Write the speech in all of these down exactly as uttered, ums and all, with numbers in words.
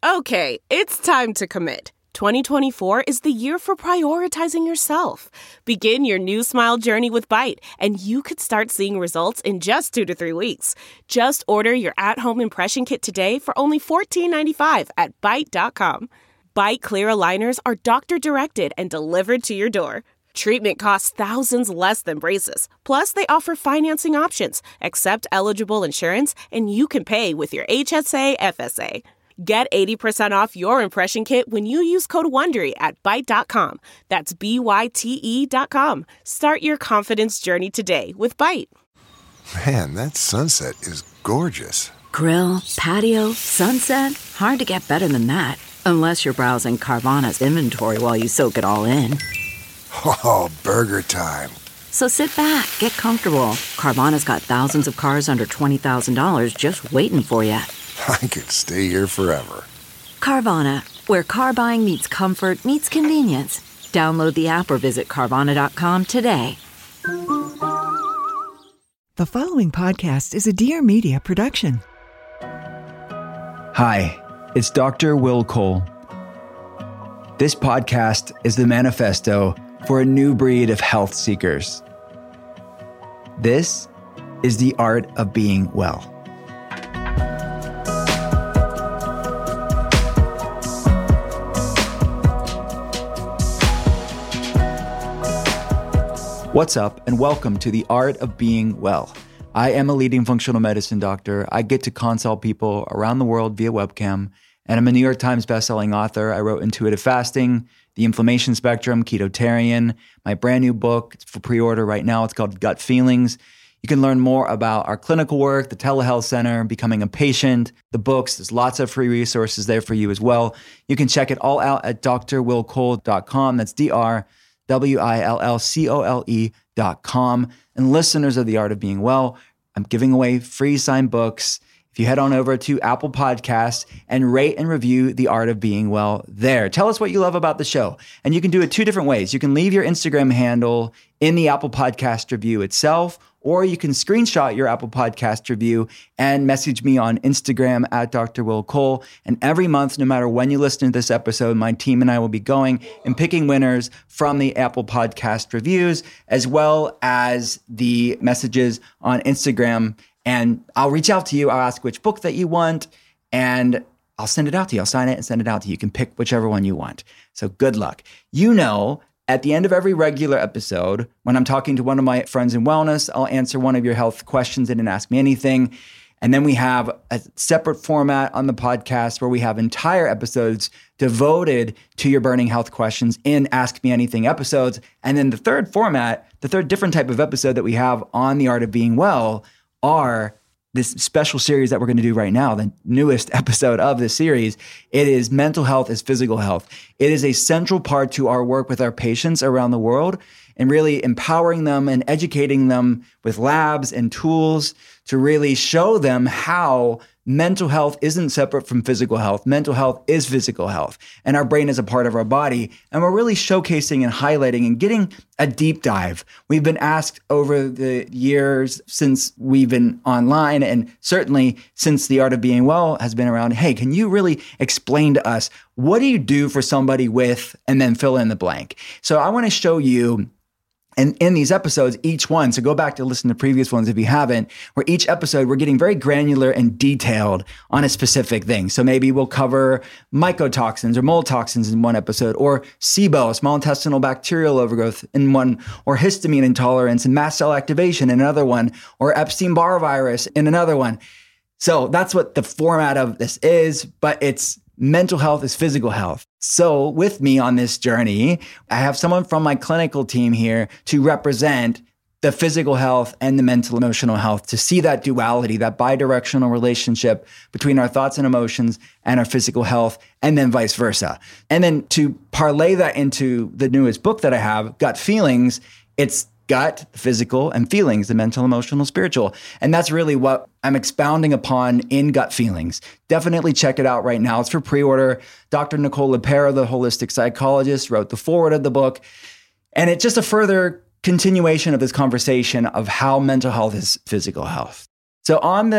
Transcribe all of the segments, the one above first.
Okay, it's time to commit. twenty twenty-four is the year for prioritizing yourself. Begin your new smile journey with Byte, and you could start seeing results in just two to three weeks. Just order your at-home impression kit today for only fourteen ninety-five at byte dot com. Byte clear aligners are doctor-directed and delivered to your door. Treatment costs thousands less than braces. Plus, they offer financing options, accept eligible insurance, and you can pay with your H S A F S A. Get eighty percent off your impression kit when you use code WONDERY at byte dot com. That's B Y T E dot com. Start your confidence journey today with Byte. Man, that sunset is gorgeous. Grill, patio, sunset. Hard to get better than that. Unless you're browsing Carvana's inventory while you soak it all in. Oh, burger time. So sit back, get comfortable. Carvana's got thousands of cars under twenty thousand dollars just waiting for you. I could stay here forever. Carvana, where car buying meets comfort, meets convenience. Download the app or visit Carvana dot com today. The following podcast is a Dear Media production. Hi, it's Doctor Will Cole. This podcast is the manifesto for a new breed of health seekers. This is the art of being well. What's up, and welcome to the Art of Being Well. I am a leading functional medicine doctor. I get to consult people around the world via webcam, and I'm a New York Times bestselling author. I wrote Intuitive Fasting, The Inflammation Spectrum, Ketotarian, my brand new book. It's for pre-order right now. It's called Gut Feelings. You can learn more about our clinical work, the telehealth center, becoming a patient, the books. There's lots of free resources there for you as well. You can check it all out at D R will cole dot com. That's D R W I L L C O L E dot com. And listeners of The Art of Being Well, I'm giving away free signed books. If you head on over to Apple Podcasts and rate and review The Art of Being Well there. Tell us what you love about the show. And you can do it two different ways. You can leave your Instagram handle in the Apple Podcast review itself, or you can screenshot your Apple Podcast review and message me on Instagram at Doctor Will Cole. And every month, no matter when you listen to this episode, my team and I will be going and picking winners from the Apple Podcast reviews, as well as the messages on Instagram. And I'll reach out to you. I'll ask which book that you want, and I'll send it out to you. I'll sign it and send it out to you. You can pick whichever one you want. So good luck. You know, at the end of every regular episode, when I'm talking to one of my friends in wellness, I'll answer one of your health questions in and Ask Me Anything. And then we have a separate format on the podcast where we have entire episodes devoted to your burning health questions in Ask Me Anything episodes. And then the third format, the third different type of episode that we have on The Art of Being Well are this special series that we're going to do right now, the newest episode of this series. It is Mental Health is Physical Health. It is a central part to our work with our patients around the world and really empowering them and educating them with labs and tools to really show them how mental health isn't separate from physical health. Mental health is physical health, and our brain is a part of our body. And we're really showcasing and highlighting and getting a deep dive. We've been asked over the years since we've been online, and certainly since The Art of Being Well has been around, hey, can you really explain to us, what do you do for somebody with, and then fill in the blank. So I want to show you, and in these episodes, each one, so go back to listen to previous ones if you haven't, where each episode we're getting very granular and detailed on a specific thing. So maybe we'll cover mycotoxins or mold toxins in one episode, or SIBO, small intestinal bacterial overgrowth in one, or histamine intolerance and mast cell activation in another one, or Epstein-Barr virus in another one. So that's what the format of this is, but it's mental health is physical health. So with me on this journey, I have someone from my clinical team here to represent the physical health and the mental emotional health, to see that duality, that bidirectional relationship between our thoughts and emotions and our physical health, and then vice versa. And then to parlay that into the newest book that I have, Gut Feelings, it's gut, the physical, and feelings, the mental, emotional, spiritual. And that's really what I'm expounding upon in Gut Feelings. Definitely check it out right now. It's for pre-order. Doctor Nicole LePera, the holistic psychologist, wrote the foreword of the book. And it's just a further continuation of this conversation of how mental health is physical health. So on the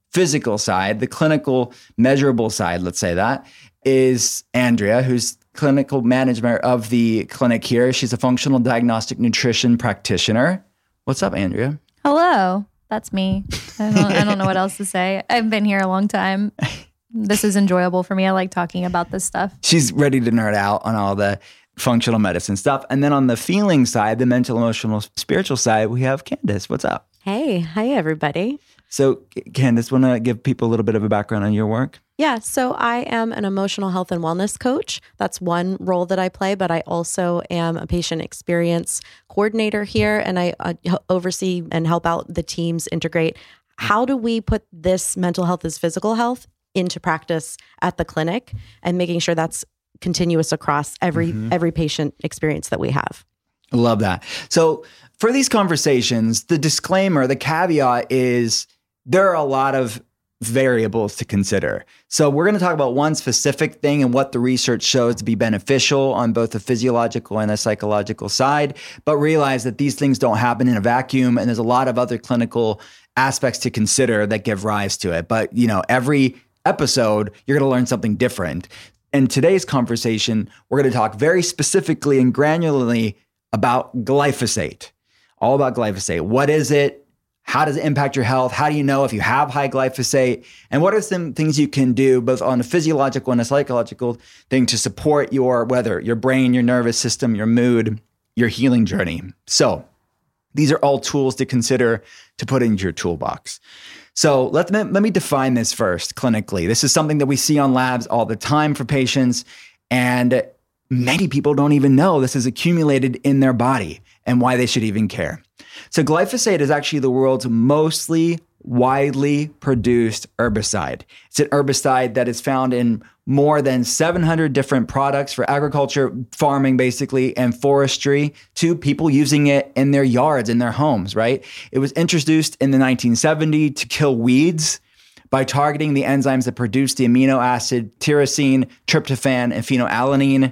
physical side, the clinical measurable side, let's say that, is Andrea, who's clinical manager of the clinic here. She's a functional diagnostic nutrition practitioner. What's up, Andrea? Hello. That's me. I don't, I don't know what else to say. I've been here a long time. This is enjoyable for me. I like talking about this stuff. She's ready to nerd out on all the functional medicine stuff. And then on the feeling side, the mental, emotional, spiritual side, we have Candace. What's up? Hey. Hi, everybody. So, Candace, want to give people a little bit of a background on your work? Yeah, so I am an emotional health and wellness coach. That's one role that I play, but I also am a patient experience coordinator here, and I uh, oversee and help out the teams integrate how do we put this mental health as physical health into practice at the clinic and making sure that's continuous across every mm-hmm. every patient experience that we have. I love that. So for these conversations, the disclaimer, the caveat is there are a lot of variables to consider. So we're going to talk about one specific thing and what the research shows to be beneficial on both the physiological and the psychological side, but realize that these things don't happen in a vacuum, and there's a lot of other clinical aspects to consider that give rise to it. But, you know, every episode, you're going to learn something different. In today's conversation, we're going to talk very specifically and granularly about glyphosate. All about glyphosate. What is it? How does it impact your health? How do you know if you have high glyphosate? And what are some things you can do both on a physiological and a psychological thing to support your, whether your brain, your nervous system, your mood, your healing journey? So these are all tools to consider to put into your toolbox. So let me, let me define this first clinically. This is something that we see on labs all the time for patients, and many people don't even know this is accumulated in their body and why they should even care. So glyphosate is actually the world's mostly widely produced herbicide. It's an herbicide that is found in more than seven hundred different products for agriculture, farming basically, and forestry, to people using it in their yards, in their homes, right? It was introduced in the nineteen seventies to kill weeds by targeting the enzymes that produce the amino acid tyrosine, tryptophan, and phenylalanine.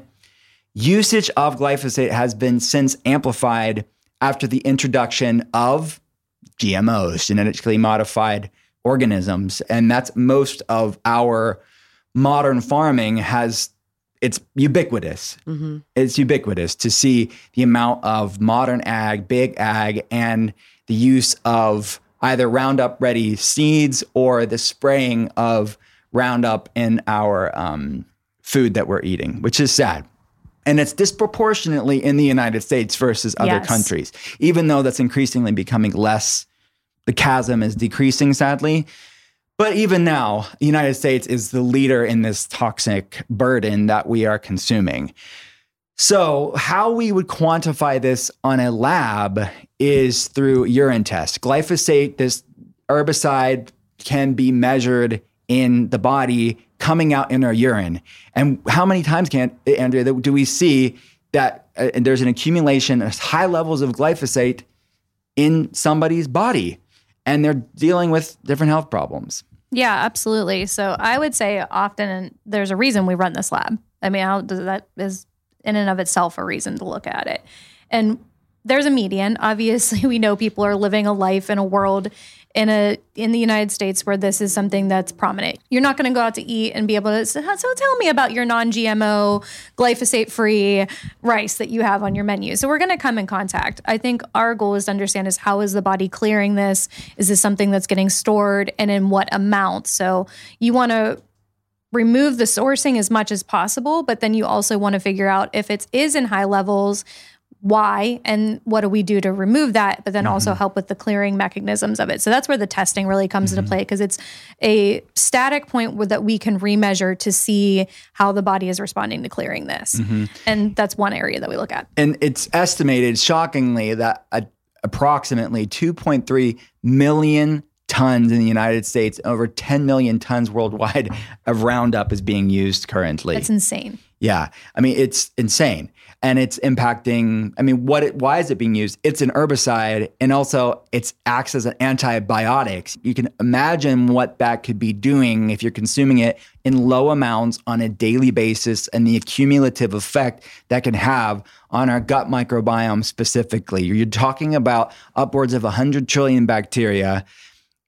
Usage of glyphosate has been since amplified after the introduction of G M Os, genetically modified organisms. And that's most of our modern farming has, it's ubiquitous. Mm-hmm. It's ubiquitous to see the amount of modern ag, big ag, and the use of either Roundup Ready seeds or the spraying of Roundup in our um, food that we're eating, which is sad. And it's disproportionately in the United States versus other yes. countries, even though that's increasingly becoming less. The chasm is decreasing, sadly. But even now, the United States is the leader in this toxic burden that we are consuming. So how we would quantify this on a lab is through urine tests. Glyphosate, this herbicide, can be measured in the body coming out in our urine. And how many times, can Andrea, do we see that uh, there's an accumulation of high levels of glyphosate in somebody's body, and they're dealing with different health problems? Yeah, absolutely. So I would say often, and there's a reason we run this lab. I mean, how, that is in and of itself a reason to look at it. And there's a median. Obviously, we know people are living a life in a world in a in the United States where this is something that's prominent. You're not going to go out to eat and be able to say, so tell me about your non-G M O, glyphosate-free rice that you have on your menu. So we're going to come in contact. I think our goal is to understand is how is the body clearing this? Is this something that's getting stored, and in what amount? So you want to remove the sourcing as much as possible, but then you also want to figure out if it is in high levels, why, and what do we do to remove that, but then mm-hmm. also help with the clearing mechanisms of it. So that's where the testing really comes mm-hmm. into play, because it's a static point where, that we can remeasure to see how the body is responding to clearing this. Mm-hmm. And that's one area that we look at. And it's estimated, shockingly, that a, approximately two point three million tons in the United States, over ten million tons worldwide of Roundup is being used currently. That's insane. Yeah. I mean, it's insane. And it's impacting, I mean, what? It, why is it being used? It's an herbicide, and also it acts as an antibiotic. You can imagine what that could be doing if you're consuming it in low amounts on a daily basis, and the cumulative effect that can have on our gut microbiome specifically. You're talking about upwards of one hundred trillion bacteria.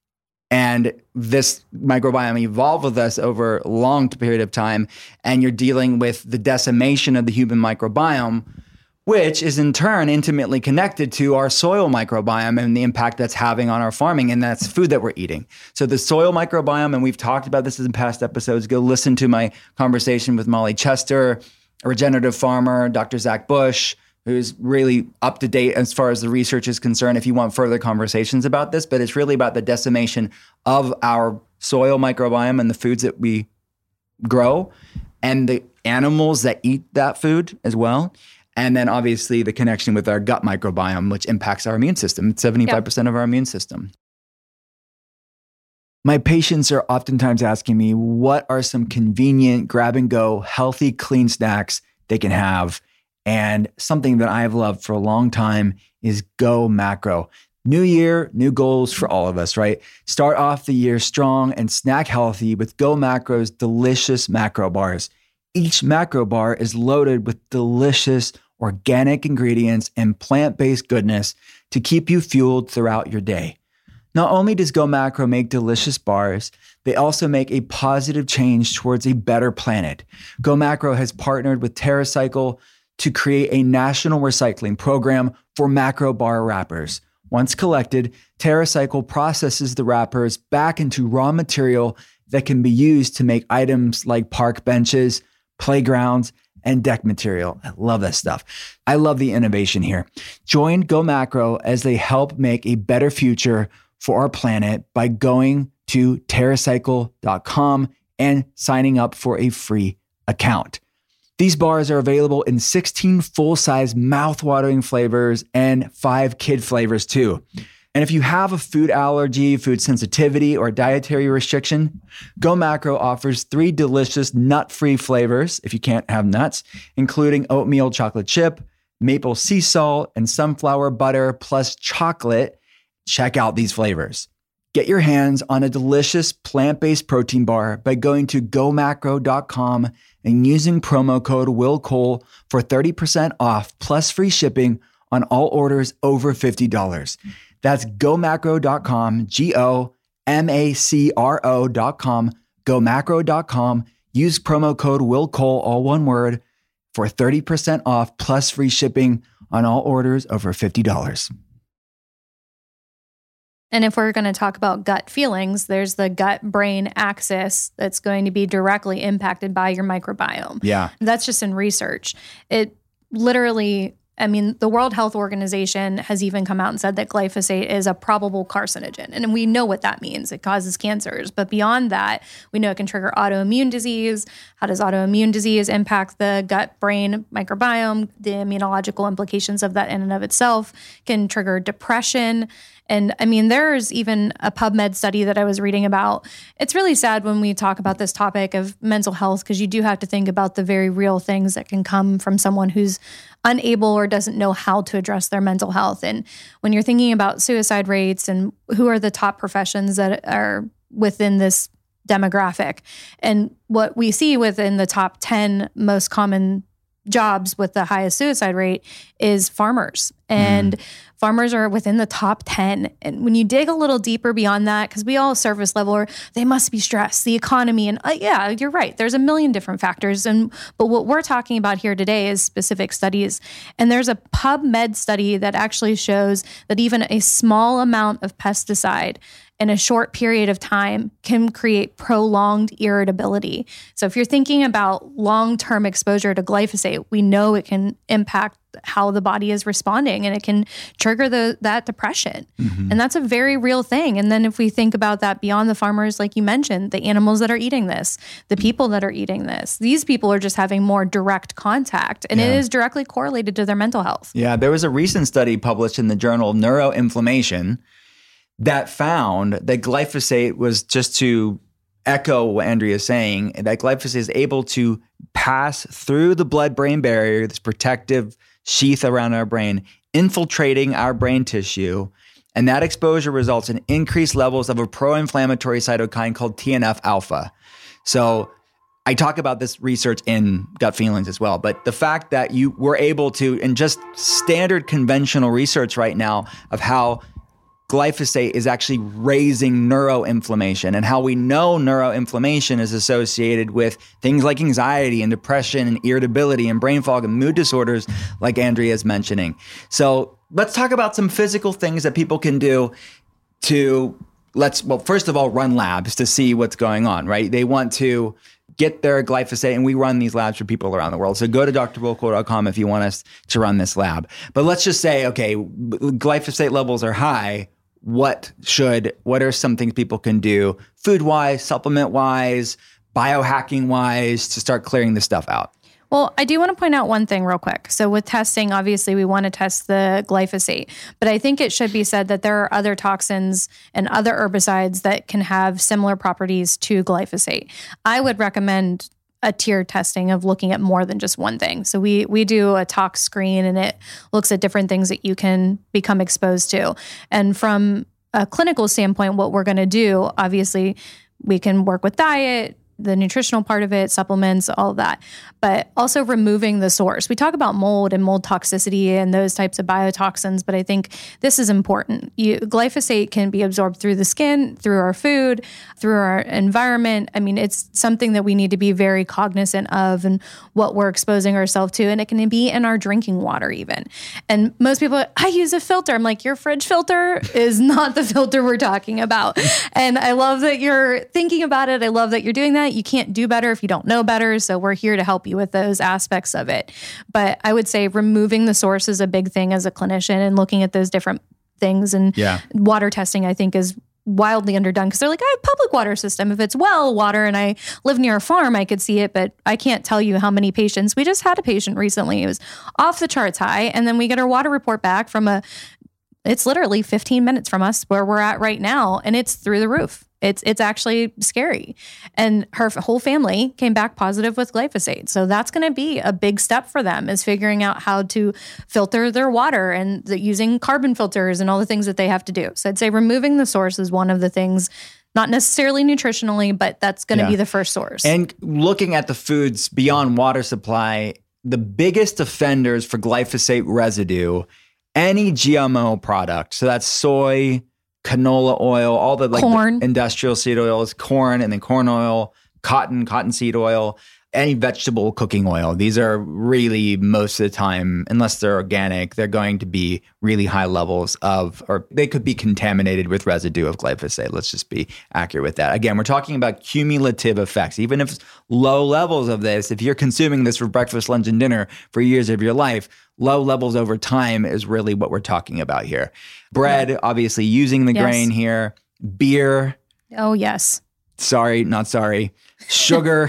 And this microbiome evolved with us over a long period of time. And you're dealing with the decimation of the human microbiome, which is in turn intimately connected to our soil microbiome and the impact that's having on our farming. And that's food that we're eating. So the soil microbiome, and we've talked about this in past episodes, go listen to my conversation with Molly Chester, a regenerative farmer, Doctor Zach Bush, who's really up to date as far as the research is concerned, if you want further conversations about this. But it's really about the decimation of our soil microbiome and the foods that we grow and the animals that eat that food as well. And then obviously the connection with our gut microbiome, which impacts our immune system. It's seventy-five percent yep. of our immune system. My patients are oftentimes asking me, what are some convenient, grab and go, healthy, clean snacks they can have? And something that I have loved for a long time is Go Macro. New year, new goals for all of us, right? Start off the year strong and snack healthy with Go Macro's delicious macro bars. Each macro bar is loaded with delicious organic ingredients and plant-based goodness to keep you fueled throughout your day. Not only does Go Macro make delicious bars, they also make a positive change towards a better planet. Go Macro has partnered with TerraCycle to create a national recycling program for macro bar wrappers. Once collected, TerraCycle processes the wrappers back into raw material that can be used to make items like park benches, playgrounds, and deck material. I love that stuff. I love the innovation here. Join Go Macro as they help make a better future for our planet by going to terracycle dot com and signing up for a free account. These bars are available in sixteen full-size mouth-watering flavors and five kid flavors too. And if you have a food allergy, food sensitivity, or dietary restriction, Go Macro offers three delicious nut-free flavors if you can't have nuts, including oatmeal chocolate chip, maple sea salt, and sunflower butter plus chocolate. Check out these flavors. Get your hands on a delicious plant-based protein bar by going to go macro dot com and using promo code WillCole for thirty percent off plus free shipping on all orders over fifty dollars. That's go macro dot com, G O M A C R O dot com, go macro dot com. Use promo code WillCole, all one word, for thirty percent off plus free shipping on all orders over fifty dollars. And if we're going to talk about gut feelings, there's the gut-brain axis that's going to be directly impacted by your microbiome. Yeah. That's just in research. It literally, I mean, the World Health Organization has even come out and said that glyphosate is a probable carcinogen. And we know what that means. It causes cancers. But beyond that, we know it can trigger autoimmune disease. How does autoimmune disease impact the gut-brain microbiome? The immunological implications of that in and of itself can trigger depression. And I mean, there's even a PubMed study that I was reading about. It's really sad when we talk about this topic of mental health, because you do have to think about the very real things that can come from someone who's unable or doesn't know how to address their mental health. And when you're thinking about suicide rates and who are the top professions that are within this demographic, and what we see within the top ten most common jobs with the highest suicide rate is farmers. And mm. farmers are within the top ten. And when you dig a little deeper beyond that, because we all surface level, or they must be stressed, the economy, and uh, yeah, you're right. There's a million different factors. And but what we're talking about here today is specific studies. And there's a PubMed study that actually shows that even a small amount of pesticide in a short period of time can create prolonged irritability. So if you're thinking about long-term exposure to glyphosate, we know it can impact how the body is responding, and it can trigger the that depression. Mm-hmm. And that's a very real thing. And then if we think about that beyond the farmers, like you mentioned, the animals that are eating this, the people that are eating this, these people are just having more direct contact, and yeah. it is directly correlated to their mental health. Yeah, there was a recent study published in the journal Neuroinflammation that found that glyphosate was, just to echo what Andrea is saying, that glyphosate is able to pass through the blood-brain barrier, this protective sheath around our brain, infiltrating our brain tissue. And that exposure results in increased levels of a pro-inflammatory cytokine called T N F alpha. So I talk about this research in Gut Feelings as well, but the fact that you were able to, in just standard conventional research right now of how glyphosate is actually raising neuroinflammation. And how we know neuroinflammation is associated with things like anxiety and depression and irritability and brain fog and mood disorders, like Andrea is mentioning. So let's talk about some physical things that people can do to, let's, well, first of all, run labs to see what's going on, right? They want to get their glyphosate, and we run these labs for people around the world. So go to d r volkow dot com if you want us to run this lab. But let's just say, okay, glyphosate levels are high. What should, what are some things people can do food-wise, supplement-wise, biohacking-wise to start clearing this stuff out? Well, I do want to point out one thing real quick. So with testing, obviously we want to test the glyphosate, but I think it should be said that there are other toxins and other herbicides that can have similar properties to glyphosate. I would recommend a tiered testing of looking at more than just one thing. So we we do a tox screen, and it looks at different things that you can become exposed to. And from a clinical standpoint, what we're going to do, obviously, we can work with diet, the nutritional part of it, supplements, all of that, but also removing the source. We talk about mold and mold toxicity and those types of biotoxins, but I think this is important. You, glyphosate can be absorbed through the skin, through our food, through our environment. I mean, it's something that we need to be very cognizant of and what we're exposing ourselves to, and it can be in our drinking water even. And most people, I use a filter. I'm like, your fridge filter is not the filter we're talking about. And I love that you're thinking about it. I love that you're doing that. You can't do better if you don't know better. So we're here to help you with those aspects of it. But I would say removing the source is a big thing as a clinician, and looking at those different things. And yeah. water testing, I think, is wildly underdone because they're like, I have a public water system. If it's well water and I live near a farm, I could see it, but I can't tell you how many patients. We just had a patient recently. It was off the charts high. And then we get our water report back from a, it's literally fifteen minutes from us where we're at right now. And it's through the roof. It's it's actually scary. And her whole family came back positive with glyphosate. So that's going to be a big step for them, is figuring out how to filter their water and the, using carbon filters and all the things that they have to do. So I'd say removing the source is one of the things, not necessarily nutritionally, but that's going to yeah. be the first source. And looking at the foods beyond water supply, the biggest offenders for glyphosate residue, any G M O product, so that's soy, canola oil, all the like corn. The industrial seed oils, corn, and then corn oil, cotton, cottonseed oil, any vegetable cooking oil. These are really, most of the time, unless they're organic, they're going to be really high levels of, or they could be contaminated with residue of glyphosate. Let's just be accurate with that. Again, we're talking about cumulative effects. Even if it's low levels of this, if you're consuming this for breakfast, lunch, and dinner for years of your life, low levels over time is really what we're talking about here. Bread, yeah. obviously using the yes. grain here. Beer. Oh, yes. Sorry, not sorry. Sugar.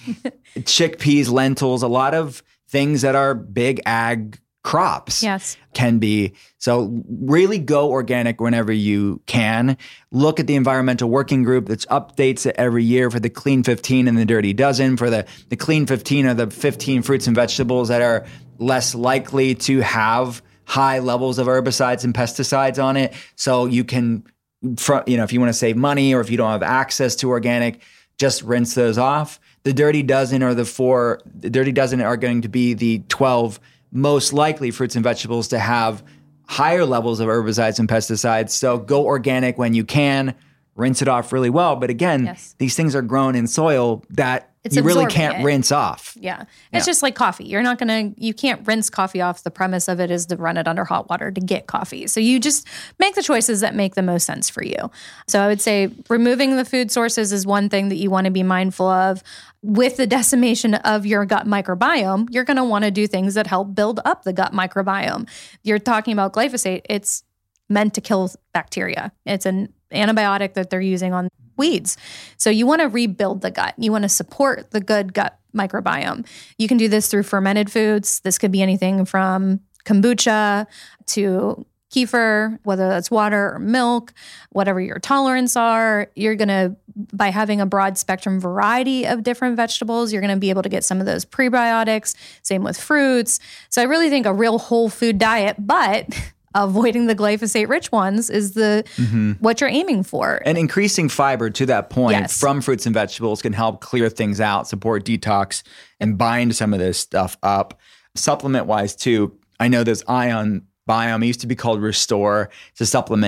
Chickpeas, lentils, a lot of things that are big ag crops yes. can be. So really go organic whenever you can. Look at the environmental working group that updates it every year for the Clean fifteen and the Dirty Dozen. For the, the Clean fifteen are the fifteen fruits and vegetables that are less likely to have high levels of herbicides and pesticides on it. So you can, you know, if you want to save money or if you don't have access to organic, just rinse those off. The Dirty Dozen are the four, the Dirty Dozen are going to be the twelve most likely fruits and vegetables to have higher levels of herbicides and pesticides. So go organic when you can, rinse it off really well. But again, yes. these things are grown in soil that it's you really can't it. rinse off. Yeah. It's yeah. just like coffee. You're not going to, you can't rinse coffee off. The premise of it is to run it under hot water to get coffee. So you just make the choices that make the most sense for you. So I would say removing the food sources is one thing that you want to be mindful of. With the decimation of your gut microbiome, you're going to want to do things that help build up the gut microbiome. You're talking about glyphosate. It's meant to kill bacteria. It's an antibiotic that they're using on weeds. So you want to rebuild the gut. You want to support the good gut microbiome. You can do this through fermented foods. This could be anything from kombucha to kefir, whether that's water or milk, whatever your tolerance are. You're going to, by having a broad spectrum variety of different vegetables, you're going to be able to get some of those prebiotics. Same with fruits. So I really think a real whole food diet, but avoiding the glyphosate-rich ones is the mm-hmm. what you're aiming for. And increasing fiber to that point yes. from fruits and vegetables can help clear things out, support detox, and bind some of this stuff up. Supplement-wise, too, I know this Ion Biome, it used to be called Restore. It's a supplement.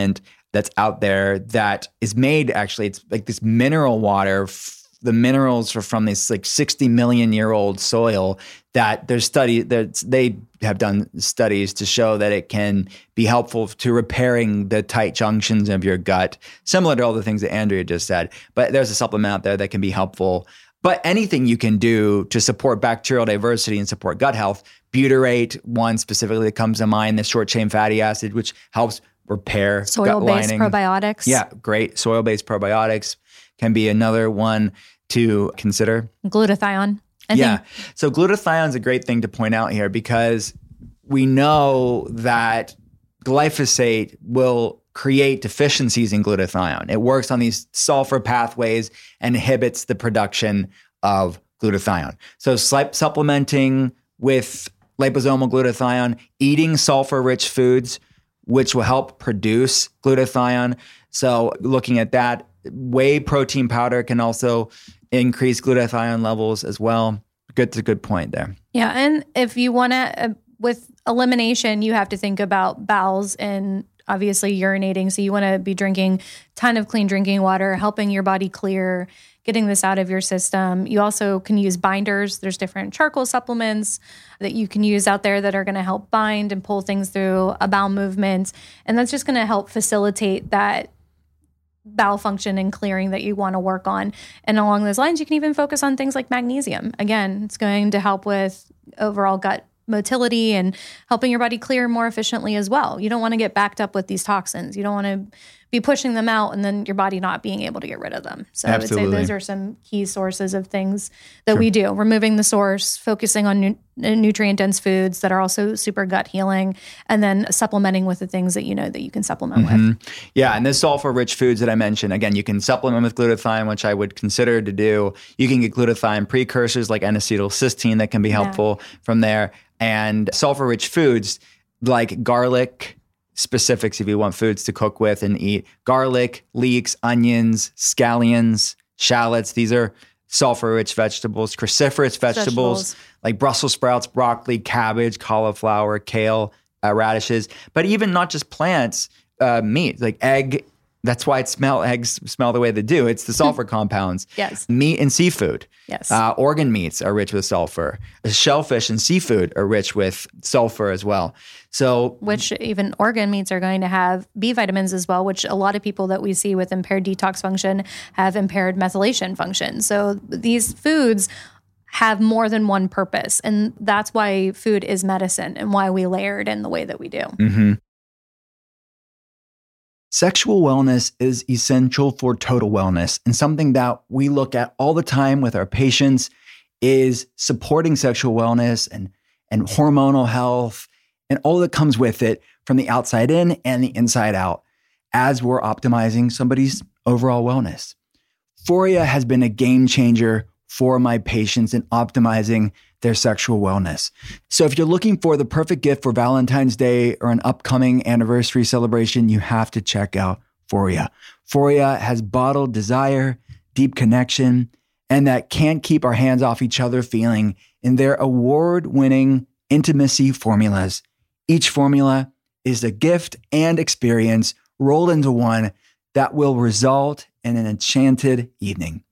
that's out there that is made, actually, it's like this mineral water. F- the minerals are from this like sixty million year old soil that there's study that they have done studies to show that it can be helpful to repairing the tight junctions of your gut, similar to all the things that Andrea just said. But there's a supplement out there that can be helpful. But anything you can do to support bacterial diversity and support gut health, butyrate, one specifically that comes to mind, the short chain fatty acid, which helps repair soil-based gut lining. probiotics. Yeah, great. Soil-based probiotics can be another one to consider. Glutathione. I yeah. think. So glutathione is a great thing to point out here because we know that glyphosate will create deficiencies in glutathione. It works on these sulfur pathways and inhibits the production of glutathione. So sli- supplementing with liposomal glutathione, eating sulfur-rich foods, which will help produce glutathione. So looking at that, whey protein powder can also increase glutathione levels as well. Good, to good point there. Yeah, and if you want to, uh, with elimination, you have to think about bowels and obviously urinating. So you want to be drinking a ton of clean drinking water, helping your body clear, getting this out of your system. You also can use binders. There's different charcoal supplements that you can use out there that are going to help bind and pull things through a bowel movement. And that's just going to help facilitate that bowel function and clearing that you want to work on. And along those lines, you can even focus on things like magnesium. Again, it's going to help with overall gut motility and helping your body clear more efficiently as well. You don't want to get backed up with these toxins. You don't want to be pushing them out and then your body not being able to get rid of them. So Absolutely. I would say those are some key sources of things that sure. we do. Removing the source, focusing on nu- nutrient-dense foods that are also super gut healing, and then supplementing with the things that you know that you can supplement mm-hmm. with. Yeah, and the sulfur-rich foods that I mentioned, again, you can supplement with glutathione, which I would consider to do. You can get glutathione precursors like N-acetylcysteine that can be helpful yeah. from there. And sulfur-rich foods like garlic, specifics if you want foods to cook with and eat. Garlic, leeks, onions, scallions, shallots. These are sulfur-rich vegetables. Cruciferous vegetables, vegetables like Brussels sprouts, broccoli, cabbage, cauliflower, kale, uh, radishes. But even not just plants, uh, meat, like egg. That's why it smell eggs smell the way they do. It's the sulfur compounds. Yes. Meat and seafood. Yes. Uh, organ meats are rich with sulfur. Shellfish and seafood are rich with sulfur as well. So, which even organ meats are going to have B vitamins as well, which a lot of people that we see with impaired detox function have impaired methylation function. So these foods have more than one purpose. And that's why food is medicine and why we layer it in the way that we do. Mm-hmm. Sexual wellness is essential for total wellness, and something that we look at all the time with our patients is supporting sexual wellness and, and hormonal health and all that comes with it from the outside in and the inside out as we're optimizing somebody's overall wellness. Foria has been a game changer for my patients in optimizing their sexual wellness. So if you're looking for the perfect gift for Valentine's Day or an upcoming anniversary celebration, you have to check out Foria. Foria has bottled desire, deep connection, and that can't keep our hands off each other feeling in their award-winning intimacy formulas. Each formula is a gift and experience rolled into one that will result in an enchanted evening.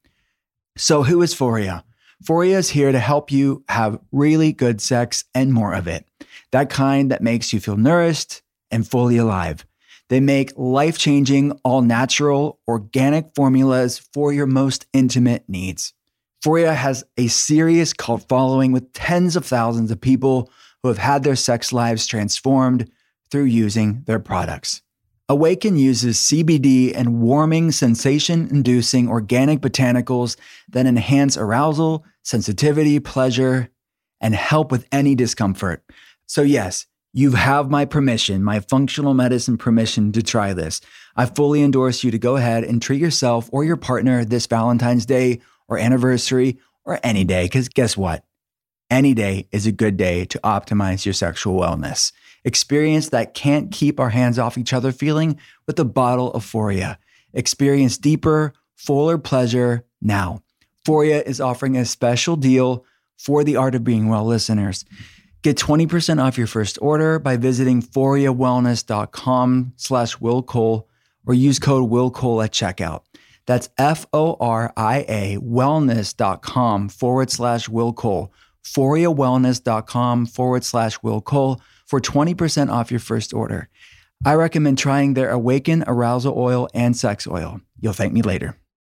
So who is Foria? Foria is here to help you have really good sex and more of it. That kind that makes you feel nourished and fully alive. They make life-changing, all-natural, organic formulas for your most intimate needs. Foria has a serious cult following with tens of thousands of people who have had their sex lives transformed through using their products. Awaken uses C B D and warming, sensation-inducing organic botanicals that enhance arousal, sensitivity, pleasure, and help with any discomfort. So yes, you have my permission, my functional medicine permission to try this. I fully endorse you to go ahead and treat yourself or your partner this Valentine's Day or anniversary or any day, because guess what? Any day is a good day to optimize your sexual wellness. Experience that can't keep our hands off each other feeling with a bottle of Foria. Experience deeper, fuller pleasure now. Foria is offering a special deal for the Art of Being Well listeners. Get twenty percent off your first order by visiting foriawellness.com slash Will Cole or use code WILLCOLE at checkout. That's F-O-R-I-A wellness.com forward slash WILLCOLE. ForiaWellness.com forward slash WILLCOLE for twenty percent off your first order. I recommend trying their Awaken Arousal Oil and Sex Oil. You'll thank me later.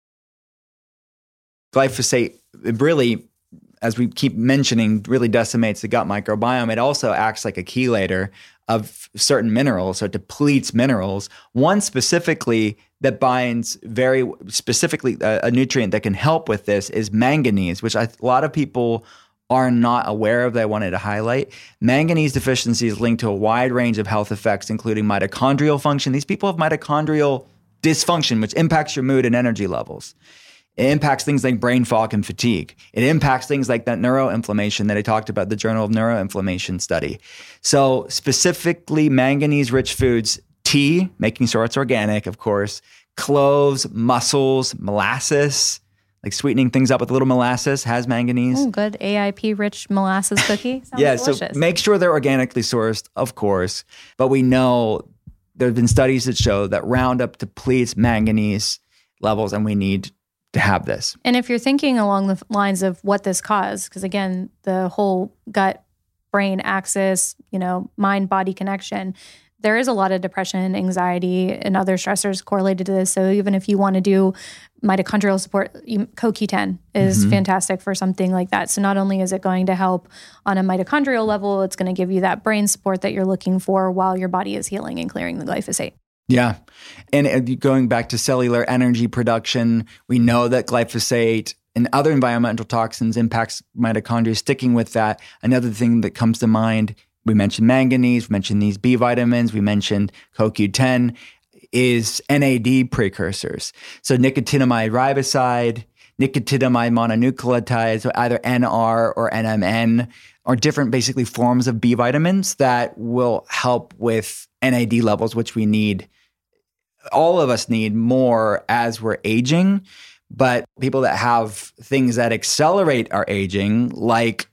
Glyphosate really, as we keep mentioning, really decimates the gut microbiome. It also acts like a chelator of certain minerals, so it depletes minerals. One specifically that binds very specifically a, a nutrient that can help with this is manganese, which I, a lot of people are not aware of that I wanted to highlight. Manganese deficiency is linked to a wide range of health effects, including mitochondrial function. These people have mitochondrial dysfunction, which impacts your mood and energy levels. It impacts things like brain fog and fatigue. It impacts things like that neuroinflammation that I talked about, the Journal of Neuroinflammation study. So specifically manganese-rich foods, tea, making sure it's organic, of course, cloves, mussels, molasses, like sweetening things up with a little molasses has manganese. Oh, good A I P-rich molasses cookie. Sounds yeah, delicious. So make sure they're organically sourced, of course. But we know there have been studies that show that Roundup depletes manganese levels, and we need to have this. And if you're thinking along the lines of what this caused, because again, the whole gut-brain axis, you know, mind-body connection, there is a lot of depression, anxiety, and other stressors correlated to this. So even if you want to do mitochondrial support, C O Q ten is mm-hmm. fantastic for something like that. So not only is it going to help on a mitochondrial level, it's going to give you that brain support that you're looking for while your body is healing and clearing the glyphosate. Yeah. And going back to cellular energy production, we know that glyphosate and other environmental toxins impacts mitochondria. Sticking with that, another thing that comes to mind, we mentioned manganese, we mentioned these B vitamins, we mentioned C O Q ten, is N A D precursors. So nicotinamide riboside, nicotinamide mononucleotides, so either N R or N M N, are different basically forms of B vitamins that will help with N A D levels, which we need. All of us need more as we're aging, but people that have things that accelerate our aging, like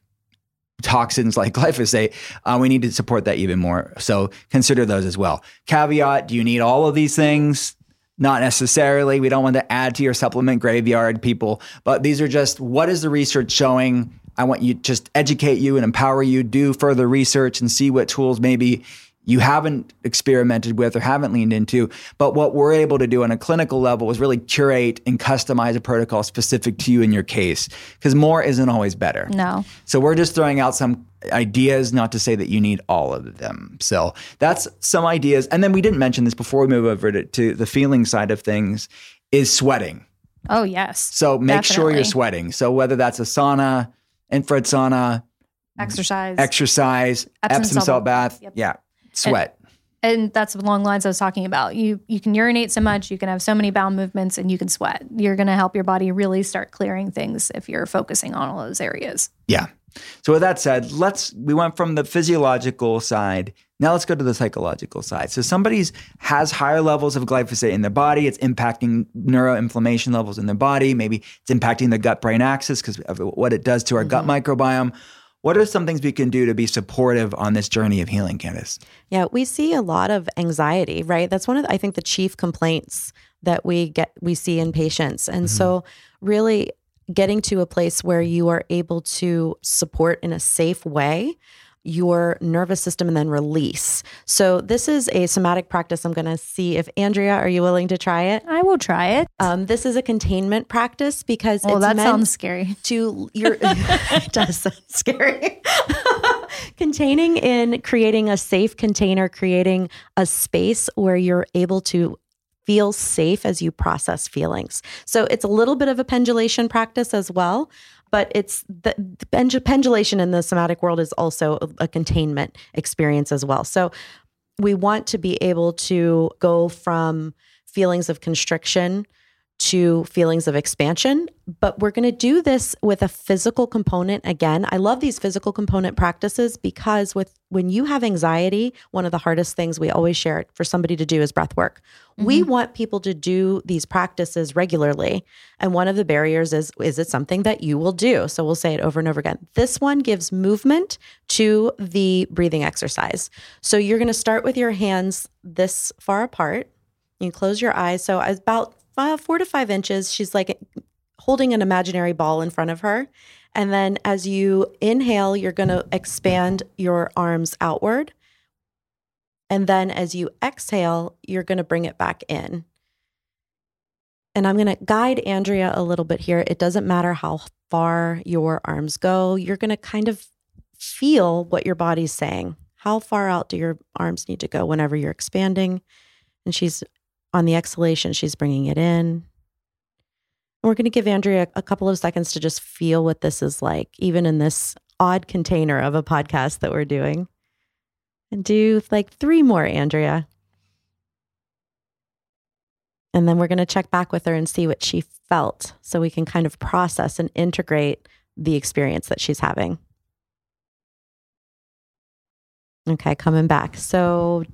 toxins like glyphosate, uh, we need to support that even more. So consider those as well. Caveat, do you need all of these things? Not necessarily. We don't want to add to your supplement graveyard, people, but these are just, what is the research showing? I want you to just educate you and empower you, do further research and see what tools maybe you haven't experimented with or haven't leaned into. But what we're able to do on a clinical level is really curate and customize a protocol specific to you in your case, because more isn't always better. No. So we're just throwing out some ideas, not to say that you need all of them. So that's some ideas. And then we didn't mention this before we move over to, to the feeling side of things, is sweating. Oh, yes. So make Definitely. sure you're sweating. So whether that's a sauna, infrared sauna, exercise, exercise, Epsom, Epsom salt, salt bath. Yep. Yeah. Sweat. And, and that's along the lines I was talking about. You you can urinate so much, you can have so many bowel movements, and you can sweat. You're going to help your body really start clearing things if you're focusing on all those areas. Yeah. So with that said, let's we went from the physiological side. Now let's go to the psychological side. So somebody's has higher levels of glyphosate in their body. It's impacting neuroinflammation levels in their body. Maybe it's impacting the gut-brain axis because of what it does to our mm-hmm. gut microbiome. What are some things we can do to be supportive on this journey of healing, Candace? Yeah, we see a lot of anxiety, right? That's one of the, I think the chief complaints that we get we see in patients. And mm-hmm. so really getting to a place where you are able to support in a safe way your nervous system and then release. So this is a somatic practice. I'm going to see if Andrea, are you willing to try it? I will try it. Um, this is a containment practice because well, it's that meant sounds scary. To your it does sound scary. Containing in creating a safe container, creating a space where you're able to feel safe as you process feelings. So it's a little bit of a pendulation practice as well. But it's the, the pendulation in the somatic world is also a, a containment experience as well. So we want to be able to go from feelings of constriction to feelings of expansion, but we're going to do this with a physical component. Again, I love these physical component practices because with when you have anxiety, one of the hardest things we always share for somebody to do is breath work. Mm-hmm. We want people to do these practices regularly. And one of the barriers is, is it something that you will do? So we'll say it over and over again. This one gives movement to the breathing exercise. So you're going to start with your hands this far apart. You close your eyes. So about uh, four to five inches, she's like holding an imaginary ball in front of her. And then as you inhale, you're going to expand your arms outward. And then as you exhale, you're going to bring it back in. And I'm going to guide Andrea a little bit here. It doesn't matter how far your arms go. You're going to kind of feel what your body's saying. How far out do your arms need to go whenever you're expanding? And she's on the exhalation, she's bringing it in. And we're going to give Andrea a couple of seconds to just feel what this is like, even in this odd container of a podcast that we're doing. And do like three more, Andrea. And then we're going to check back with her and see what she felt so we can kind of process and integrate the experience that she's having. Okay, coming back. So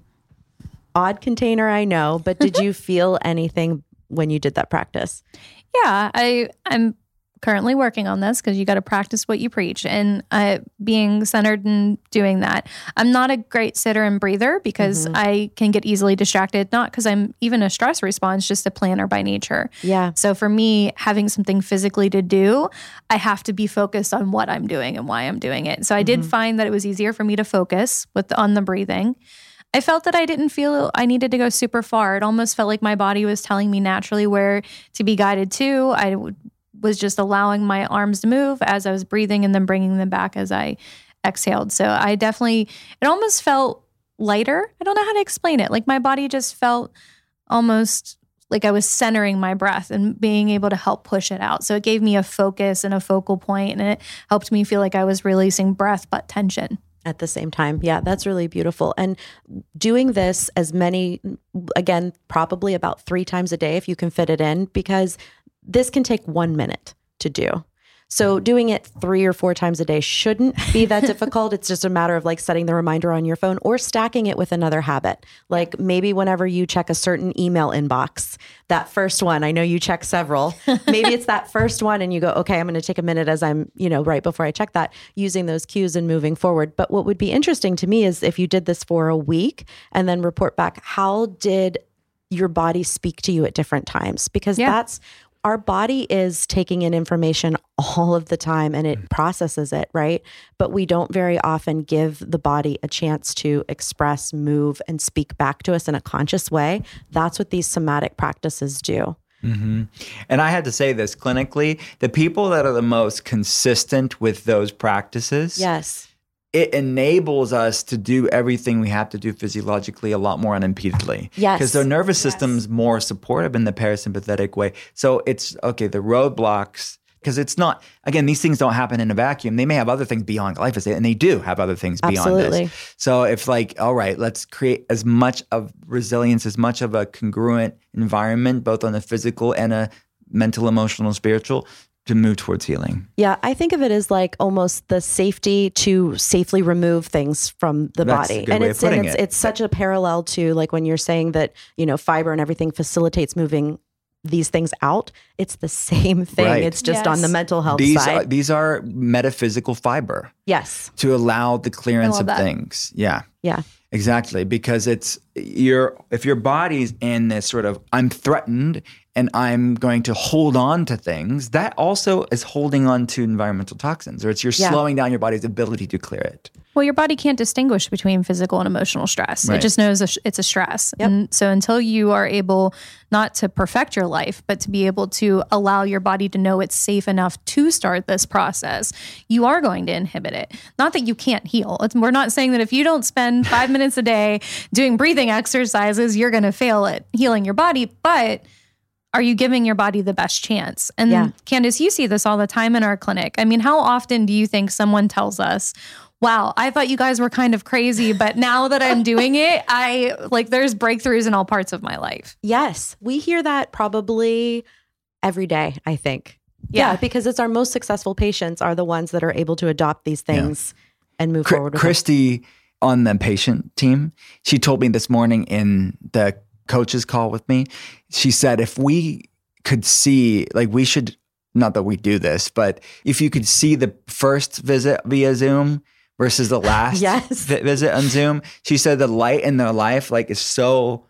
odd container, I know, but did you feel anything when you did that practice? Yeah, I, I'm currently working on this because you got to practice what you preach, and uh, being centered and doing that. I'm not a great sitter and breather because mm-hmm. I can get easily distracted, not because I'm even a stress response, just a planner by nature. Yeah. So for me, having something physically to do, I have to be focused on what I'm doing and why I'm doing it. So I mm-hmm. did find that it was easier for me to focus with on the breathing. I felt that I didn't feel I needed to go super far. It almost felt like my body was telling me naturally where to be guided to. I would was just allowing my arms to move as I was breathing and then bringing them back as I exhaled. So I definitely, it almost felt lighter. I don't know how to explain it. Like my body just felt almost like I was centering my breath and being able to help push it out. So it gave me a focus and a focal point, and it helped me feel like I was releasing breath but tension at the same time. Yeah, that's really beautiful. And doing this as many, again, probably about three times a day if you can fit it in, because this can take one minute to do. So doing it three or four times a day shouldn't be that difficult. It's just a matter of like setting the reminder on your phone or stacking it with another habit. Like maybe whenever you check a certain email inbox, that first one, I know you check several, maybe it's that first one and you go, okay, I'm going to take a minute as I'm, you know, right before I check that, using those cues and moving forward. But what would be interesting to me is if you did this for a week and then report back, how did your body speak to you at different times? Because yeah. that's our body is taking in information all of the time and it processes it, right? But we don't very often give the body a chance to express, move, and speak back to us in a conscious way. That's what these somatic practices do. Mm-hmm. And I had to say this clinically, the people that are the most consistent with those practices, yes, it enables us to do everything we have to do physiologically a lot more unimpededly. Yes. Because their nervous yes. system's more supportive in the parasympathetic way. So it's, okay, the roadblocks, because it's not, again, these things don't happen in a vacuum. They may have other things beyond glyphosate, and they do have other things beyond Absolutely. this. So if like, all right, let's create as much of resilience, as much of a congruent environment, both on a physical and a mental, emotional, spiritual, to move towards healing. Yeah, I think of it as like almost the safety to safely remove things from the That's body. a good And way it's of putting and it's it. it's such a parallel to like when you're saying that, you know, fiber and everything facilitates moving these things out. It's the same thing. Right. It's just Yes. on the mental health These side. are, these are metaphysical fiber yes. to allow the clearance love of that. things. Yeah. Yeah. Exactly, because it's your if your body's in this sort of I'm threatened and I'm going to hold on to things, that also is holding on to environmental toxins, or it's you're Yeah. slowing down your body's ability to clear it. Well, your body can't distinguish between physical and emotional stress. Right. It just knows it's a stress. Yep. And so until you are able not to perfect your life, but to be able to allow your body to know it's safe enough to start this process, you are going to inhibit it. Not that you can't heal. It's, we're not saying that if you don't spend five minutes a day doing breathing exercises, you're going to fail at healing your body, but are you giving your body the best chance? And Yeah. Candace, you see this all the time in our clinic. I mean, how often do you think someone tells us, wow, I thought you guys were kind of crazy, but now that I'm doing it, I like there's breakthroughs in all parts of my life. Yes. We hear that probably every day, I think. Yeah. Yeah. Because it's our most successful patients are the ones that are able to adopt these things and move Chr- forward with Christy on the patient team, she told me this morning in the coach's call with me, she said, if we could see, like we should, not that we do this, but if you could see the first visit via Zoom versus the last Yes. vi- visit on Zoom, she said the light in their life like is so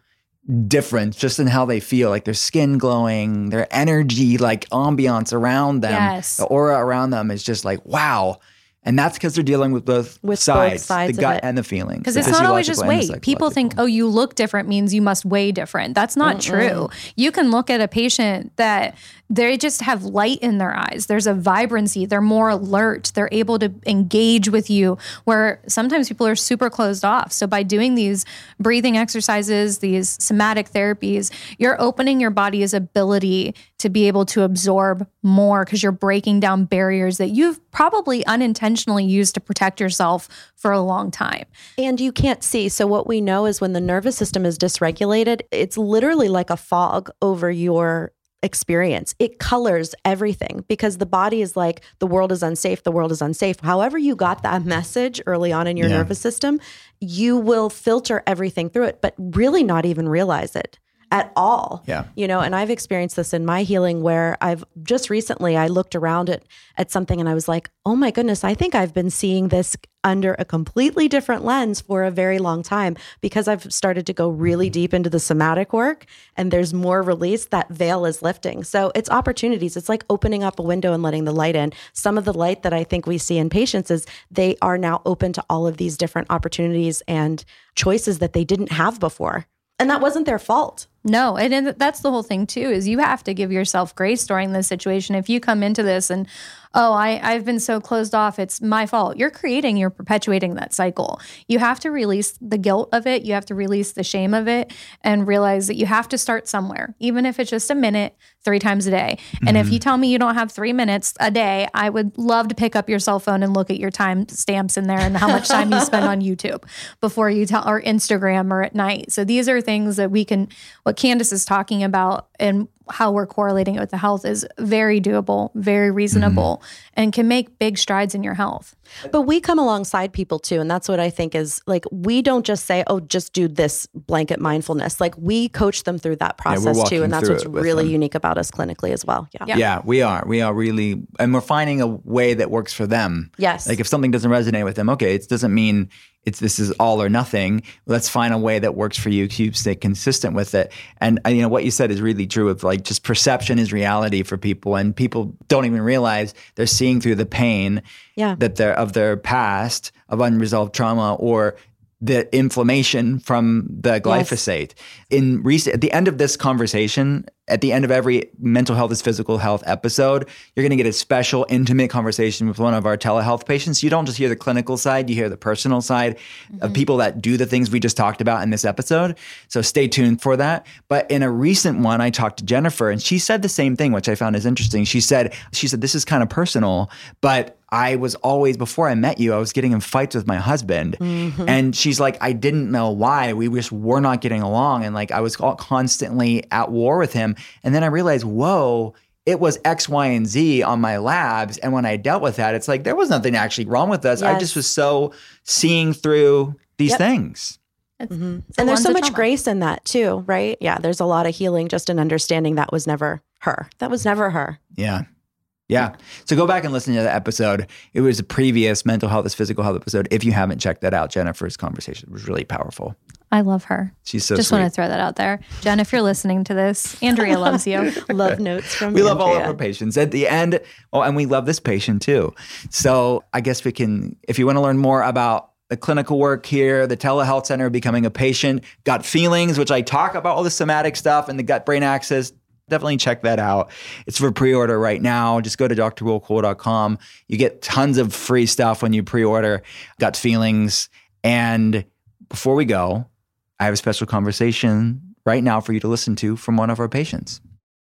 difference just in how they feel, like their skin glowing, their energy, like ambiance around them. Yes. The aura around them is just like, wow. And that's because they're dealing with both With sides, both sides the gut of it. and the feelings. Because the it's not always just physiological and the weight. People think, psychological. oh, you look different means you must weigh different. That's not Mm-mm. true. You can look at a patient that they just have light in their eyes. There's a vibrancy. They're more alert. They're able to engage with you, where sometimes people are super closed off. So by doing these breathing exercises, these somatic therapies, you're opening your body's ability to be able to absorb more because you're breaking down barriers that you've probably unintentionally used to protect yourself for a long time. And you can't see. So what we know is when the nervous system is dysregulated, it's literally like a fog over your experience. It colors everything because the body is like, the world is unsafe, the world is unsafe. However you got that message early on in your Yeah. nervous system, you will filter everything through it, but really not even realize it at all. Yeah. You know, and I've experienced this in my healing where I've just recently, I looked around at, at something and I was like, oh my goodness, I think I've been seeing this under a completely different lens for a very long time because I've started to go really deep into the somatic work and there's more release. That veil is lifting. So it's opportunities. It's like opening up a window and letting the light in. Some of the light that I think we see in patients is they are now open to all of these different opportunities and choices that they didn't have before. And that wasn't their fault. No, and, and that's the whole thing too, is you have to give yourself grace during this situation. If you come into this and, oh, I, I've been so closed off, it's my fault. You're creating, you're perpetuating that cycle. You have to release the guilt of it. You have to release the shame of it and realize that you have to start somewhere, even if it's just a minute, three times a day. Mm-hmm. And if you tell me you don't have three minutes a day, I would love to pick up your cell phone and look at your time stamps in there and how much time you spend on YouTube before you tell, or Instagram or at night. So these are things that we can, what Candace is talking about and how we're correlating it with the health is very doable, very reasonable, mm-hmm. and can make big strides in your health. But we come alongside people too. And that's what I think is like, we don't just say, oh, just do this blanket mindfulness. Like we coach them through that process yeah, too. And that's what's really them. unique about us clinically as well. Yeah. yeah. Yeah, we are. We are really, and we're finding a way that works for them. Yes. Like if something doesn't resonate with them, okay, it doesn't mean it's this is all or nothing. Let's find a way that works for you. You stay consistent with it. And you know what you said is really true of like just perception is reality for people, and people don't even realize they're seeing through the pain yeah. that they're of their past of unresolved trauma or the inflammation from the glyphosate. Yes. In recent, at the end of this conversation, at the end of every mental health is physical health episode, you're going to get a special intimate conversation with one of our telehealth patients. You don't just hear the clinical side, you hear the personal side mm-hmm. of people that do the things we just talked about in this episode. So stay tuned for that. But in a recent one, I talked to Jennifer and she said the same thing, which I found is interesting. She said, she said, this is kind of personal, but I was always, before I met you, I was getting in fights with my husband. Mm-hmm. And she's like, I didn't know why. We just were not getting along. And like, I was constantly at war with him. And then I realized, whoa, it was X, Y, and Z on my labs. And when I dealt with that, it's like, there was nothing actually wrong with us. Yes. I just was so seeing through these yep. things. Mm-hmm. And there's so much trauma. Grace in that too, right? Yeah, there's a lot of healing just in understanding that was never her. That was never her. Yeah. Yeah. So go back and listen to the episode. It was a previous mental health is physical health episode. If you haven't checked that out, Jennifer's conversation was really powerful. I love her. She's so Just sweet. want to throw that out there. Jen, if you're listening to this, Andrea loves you. Love notes from We Andrea. love all of our patients. At the end, oh, and we love this patient too. So I guess we can, if you want to learn more about the clinical work here, the telehealth center, becoming a patient, gut feelings, which I talk about all the somatic stuff and the gut-brain axis, definitely check that out. It's for pre-order right now. Just go to d r will cole dot com. You get tons of free stuff when you pre-order Gut Feelings. And before we go, I have a special conversation right now for you to listen to from one of our patients.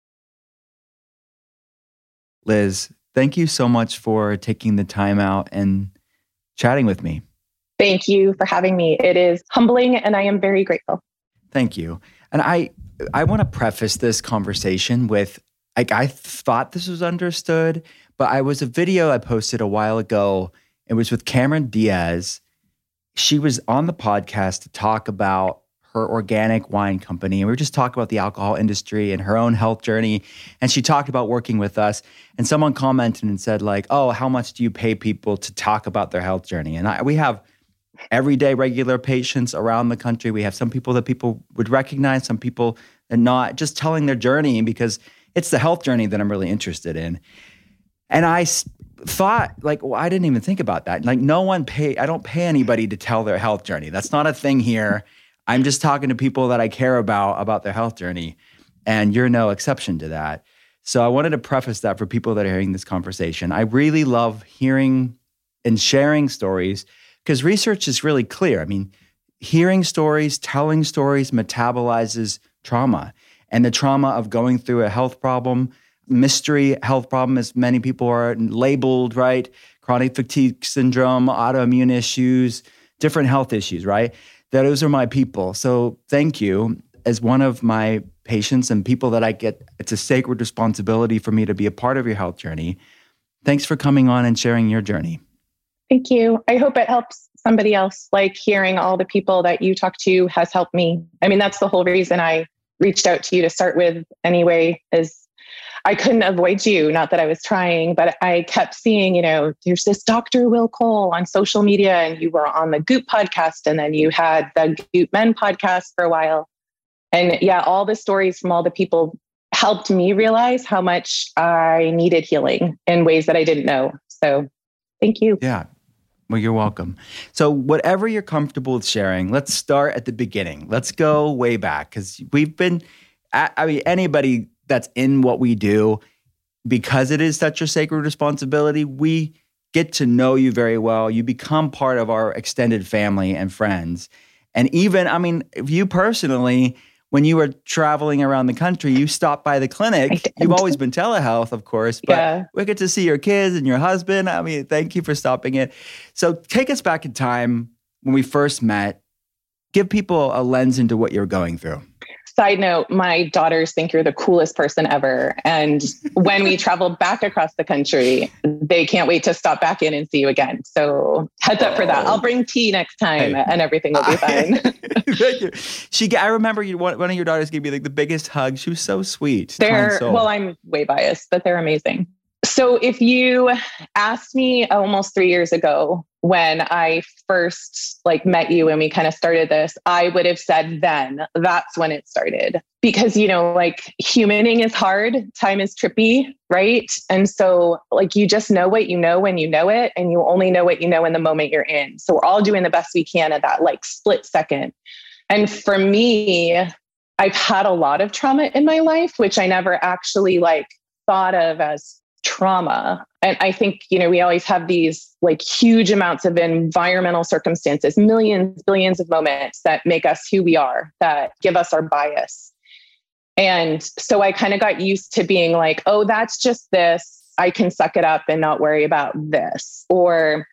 Liz, thank you so much for taking the time out and chatting with me. Thank you for having me. It is humbling and I am very grateful. Thank you. And I I want to preface this conversation with, like, I thought this was understood, but I was a video I posted a while ago. It was with Cameron Diaz. She was on the podcast to talk about her organic wine company. And we were just talking about the alcohol industry and her own health journey. And she talked about working with us. And someone commented and said like, oh, how much do you pay people to talk about their health journey? And I, we have everyday regular patients around the country. We have some people that people would recognize, some people that not, just telling their journey, because it's the health journey that I'm really interested in. And I s- thought, like, well, I didn't even think about that. Like, no one pay, I don't pay anybody to tell their health journey. That's not a thing here. I'm just talking to people that I care about, about their health journey. And you're no exception to that. So I wanted to preface that for people that are hearing this conversation. I really love hearing and sharing stories because research is really clear. I mean, hearing stories, telling stories metabolizes trauma. And the trauma of going through a health problem, mystery health problem, as many people are labeled, right? Chronic fatigue syndrome, autoimmune issues, different health issues, right? Those are my people. So thank you. As one of my patients and people that I get, it's a sacred responsibility for me to be a part of your health journey. Thanks for coming on and sharing your journey. Thank you. I hope it helps somebody else. Like hearing all the people that you talk to has helped me. I mean, that's the whole reason I reached out to you to start with anyway, is I couldn't avoid you. Not that I was trying, but I kept seeing, you know, there's this Doctor Will Cole on social media, and you were on the Goop podcast, and then you had the Goop Men podcast for a while. And yeah, all the stories from all the people helped me realize how much I needed healing in ways that I didn't know. So thank you. Yeah. Well, you're welcome. So whatever you're comfortable with sharing, let's start at the beginning. Let's go way back, because we've been, I mean, anybody that's in what we do, because it is such a sacred responsibility, we get to know you very well. You become part of our extended family and friends. And even, I mean, if you personally, when you were traveling around the country, you stopped by the clinic. You've always been telehealth, of course, but yeah. We get to see your kids and your husband. I mean, thank you for stopping it. So take us back in time when we first met. Give people a lens into what you're going through. Side note, my daughters think you're the coolest person ever. And when we travel back across the country, they can't wait to stop back in and see you again. So heads up oh. for that. I'll bring tea next time hey. and everything will be fine. Thank you. She, I remember you, one, one of your daughters gave me like the biggest hug. She was so sweet. They're, well, I'm way biased, but they're amazing. So if you asked me almost three years ago when I first like met you and we kind of started this, I would have said then that's when it started. Because, you know, like humaning is hard. Time is trippy, right? And so like you just know what you know when you know it, and you only know what you know in the moment you're in. So we're all doing the best we can at that like split second. And for me, I've had a lot of trauma in my life, which I never actually like thought of as trauma. And I think, you know, we always have these like huge amounts of environmental circumstances, millions, billions of moments that make us who we are, that give us our bias. And so I kind of got used to being like, oh, that's just this. I can suck it up and not worry about this. Or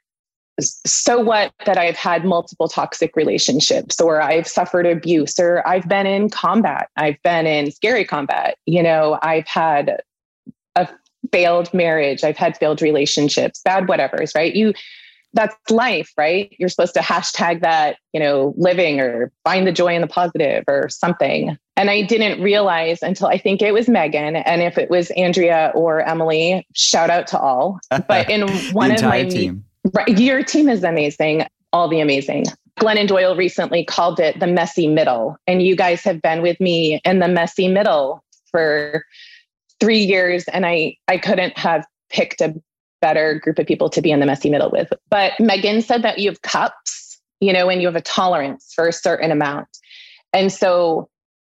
so what that I've had multiple toxic relationships, or I've suffered abuse, or I've been in combat. I've been in scary combat. You know, I've had a failed marriage. I've had failed relationships, bad whatevers, right? You, that's life, right? You're supposed to hashtag that, you know, living or find the joy in the positive or something. And I didn't realize until I think it was Megan. And if it was Andrea or Emily, shout out to all. But in one of my team, right, your team is amazing. All the amazing. Glennon Doyle recently called it the messy middle. And you guys have been with me in the messy middle for three years. And I, I couldn't have picked a better group of people to be in the messy middle with. But Megan said that you have cups, you know, and you have a tolerance for a certain amount. And so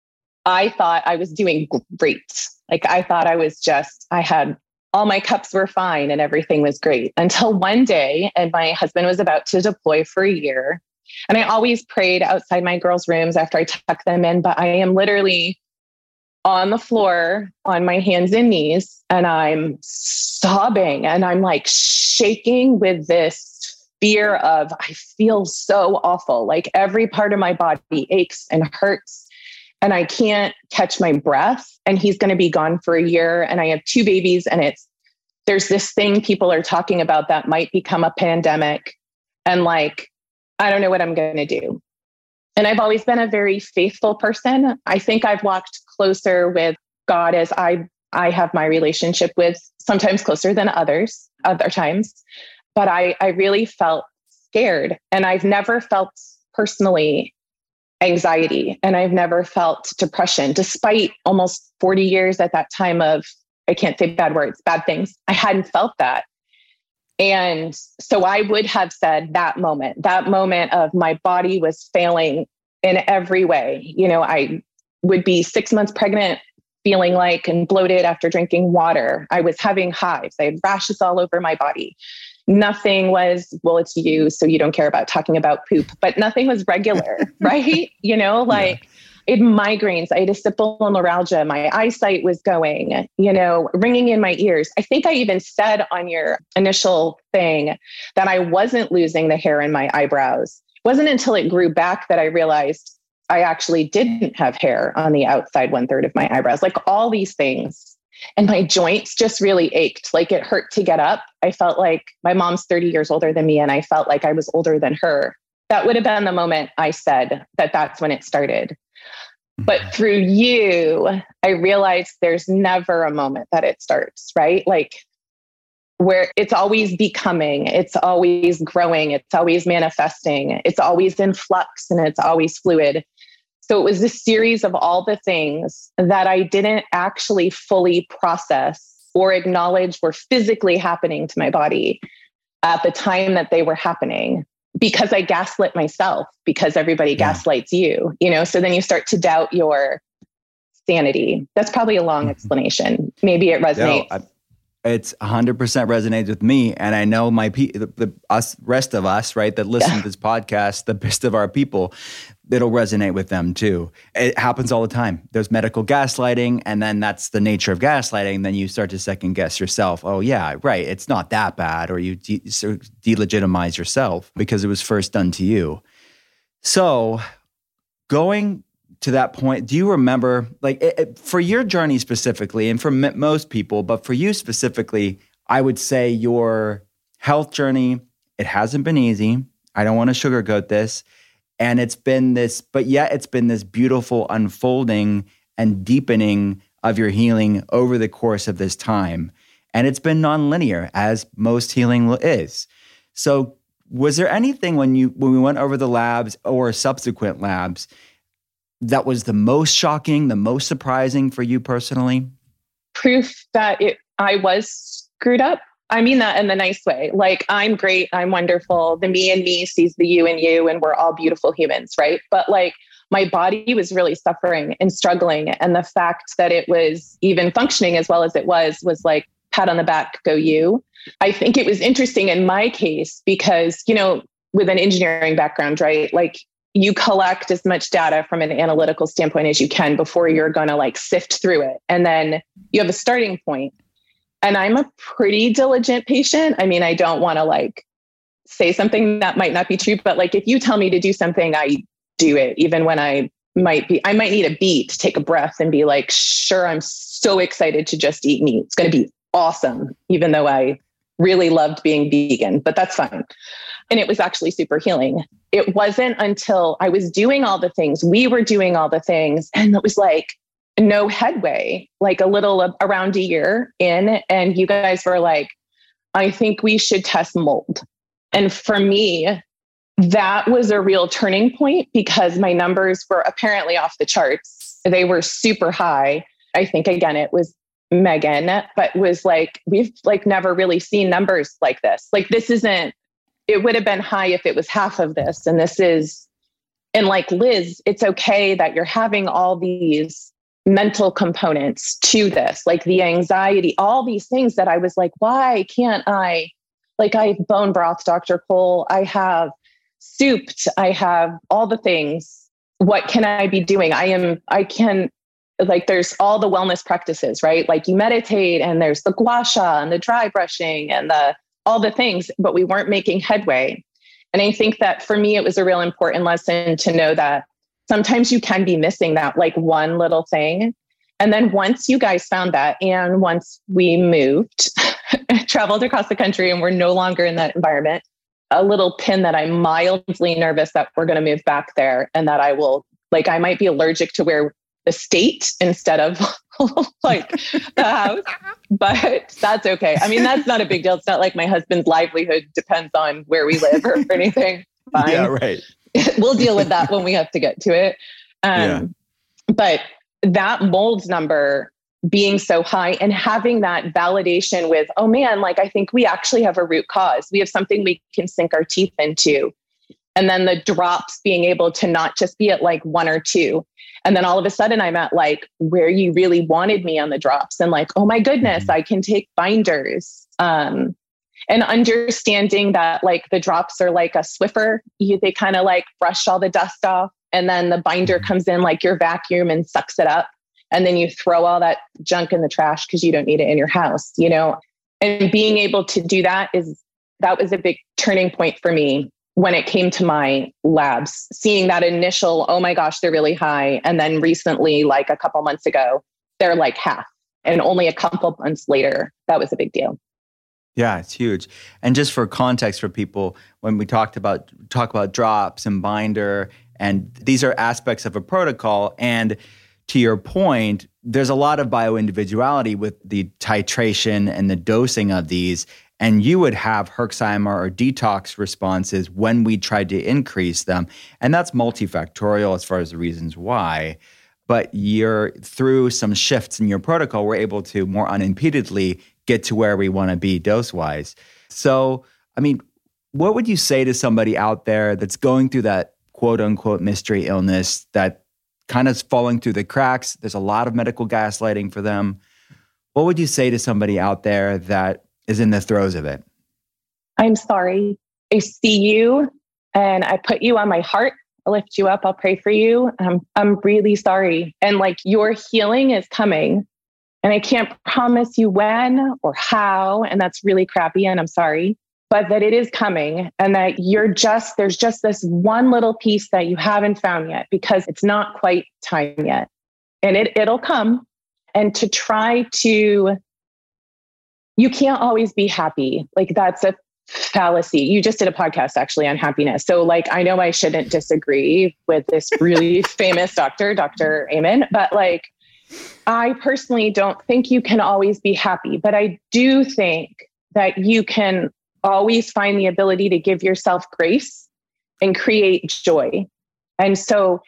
I thought I was doing great. Like I thought I was just, I had all my cups were fine and everything was great until one day, and my husband was about to deploy for a year. And I always prayed outside my girls' rooms after I tuck them in, but I am literally on the floor on my hands and knees, and I'm sobbing and I'm like shaking with this fear of, I feel so awful. Like every part of my body aches and hurts, and I can't catch my breath, and he's going to be gone for a year. And I have two babies, and it's, there's this thing people are talking about that might become a pandemic. And like, I don't know what I'm going to do. And I've always been a very faithful person. I think I've walked closer with God as I, I have my relationship with, sometimes closer than others, other times. But I, I really felt scared. And I've never felt personally anxiety, and I've never felt depression, despite almost forty years at that time of, I can't say bad words, bad things. I hadn't felt that. And so I would have said that moment, that moment of my body was failing in every way. You know, I would be six months pregnant, feeling like and bloated after drinking water. I was having hives. I had rashes all over my body. Nothing was, well, it's you, so you don't care about talking about poop, but nothing was regular, right? You know, like yeah. I had migraines, I had a neuralgia, my eyesight was going, you know, ringing in my ears. I think I even said on your initial thing that I wasn't losing the hair in my eyebrows. It wasn't until it grew back that I realized I actually didn't have hair on the outside one third of my eyebrows, like all these things. And my joints just really ached. Like it hurt to get up. I felt like my mom's thirty years older than me, and I felt like I was older than her. That would have been the moment I said that that's when it started. But through you, I realized there's never a moment that it starts, right? Like where it's always becoming, it's always growing, it's always manifesting, it's always in flux, and it's always fluid. So it was a series of all the things that I didn't actually fully process or acknowledge were physically happening to my body at the time that they were happening, because I gaslit myself, because everybody yeah. gaslights you, you know, so then you start to doubt your sanity. That's probably a long explanation. Maybe it resonates. No, I- It's one hundred percent resonates with me. And I know my pe- the, the us rest of us, right, that listen yeah. to this podcast, the best of our people, it'll resonate with them too. It happens all the time. There's medical gaslighting, and then that's the nature of gaslighting. Then you start to second guess yourself. Oh yeah, right, it's not that bad. Or you de- sort of delegitimize yourself because it was first done to you. So going to that point, do you remember, like it, it, for your journey specifically, and for m- most people, but for you specifically, I would say your health journey, it hasn't been easy. I don't want to sugarcoat this. And it's been this, but yet it's been this beautiful unfolding and deepening of your healing over the course of this time. And it's been nonlinear, as most healing is. So was there anything when you when we went over the labs or subsequent labs that was the most shocking, the most surprising for you personally? Proof that it, I was screwed up. I mean that in the nice way. Like, I'm great, I'm wonderful. The me in me sees the you in you, and we're all beautiful humans, right? But like, my body was really suffering and struggling. And the fact that it was even functioning as well as it was, was like, pat on the back, go you. I think it was interesting in my case because, you know, with an engineering background, right? Like, you collect as much data from an analytical standpoint as you can before you're going to like sift through it. And then you have a starting point. And I'm a pretty diligent patient. I mean, I don't want to like say something that might not be true, but like, if you tell me to do something, I do it, even when I might be, I might need a beat to take a breath and be like, sure, I'm so excited to just eat meat. It's going to be awesome, even though I really loved being vegan, but that's fine. And it was actually super healing. It wasn't until I was doing all the things, we were doing all the things, and it was like no headway, like a little uh, around a year in. And you guys were like, I think we should test mold. And for me, that was a real turning point because my numbers were apparently off the charts. They were super high. I think, again, it was Megan, but was like, we've like never really seen numbers like this. Like, this isn't, it would have been high if it was half of this. And this is, and like Liz, it's okay that you're having all these mental components to this, like the anxiety, all these things that I was like, why can't I, like I have bone broth, Doctor Cole, I have souped, I have all the things. What can I be doing? I am, I can, like, there's all the wellness practices, right? Like you meditate and there's the gua sha and the dry brushing and the, all the things, but we weren't making headway. And I think that for me, it was a real important lesson to know that sometimes you can be missing that like one little thing. And then once you guys found that, and once we moved, traveled across the country and we're no longer in that environment, a little pin that I'm mildly nervous that we're going to move back there and that I will, like, I might be allergic to where the state instead of like the house, but that's okay. I mean, that's not a big deal. It's not like my husband's livelihood depends on where we live or anything. Fine. Yeah, right. We'll deal with that when we have to get to it. Um, yeah. But that mold number being so high and having that validation with, oh man, like I think we actually have a root cause. We have something we can sink our teeth into. And then the drops being able to not just be at like one or two. And then all of a sudden I'm at like where you really wanted me on the drops and like, oh my goodness, I can take binders. Um, and understanding that like the drops are like a Swiffer, you, they kind of like brush all the dust off. And then the binder comes in like your vacuum and sucks it up. And then you throw all that junk in the trash because you don't need it in your house, you know? And being able to do that is, that was a big turning point for me when it came to my labs, seeing that initial, oh my gosh, they're really high. And then recently, like a couple months ago, they're like half. And only a couple months later, that was a big deal. Yeah, it's huge. And just for context for people, when we talked about talk about drops and binder, and these are aspects of a protocol. And to your point, there's a lot of bioindividuality with the titration and the dosing of these. And you would have Herxheimer or detox responses when we tried to increase them. And that's multifactorial as far as the reasons why. But you're through some shifts in your protocol, we're able to more unimpededly get to where we want to be dose-wise. So, I mean, what would you say to somebody out there that's going through that quote-unquote mystery illness that kind of falling through the cracks? There's a lot of medical gaslighting for them. What would you say to somebody out there that is in the throes of it? I'm sorry. I see you and I put you on my heart. I'll lift you up. I'll pray for you. I'm, I'm really sorry. And like your healing is coming and I can't promise you when or how. And that's really crappy. And I'm sorry, but that it is coming and that you're just, there's just this one little piece that you haven't found yet because it's not quite time yet. And it, it'll come. And to try to, you can't always be happy. Like that's a fallacy. You just did a podcast actually on happiness. So like, I know I shouldn't disagree with this really famous doctor, Doctor Amen, but like, I personally don't think you can always be happy, but I do think that you can always find the ability to give yourself grace and create joy. And so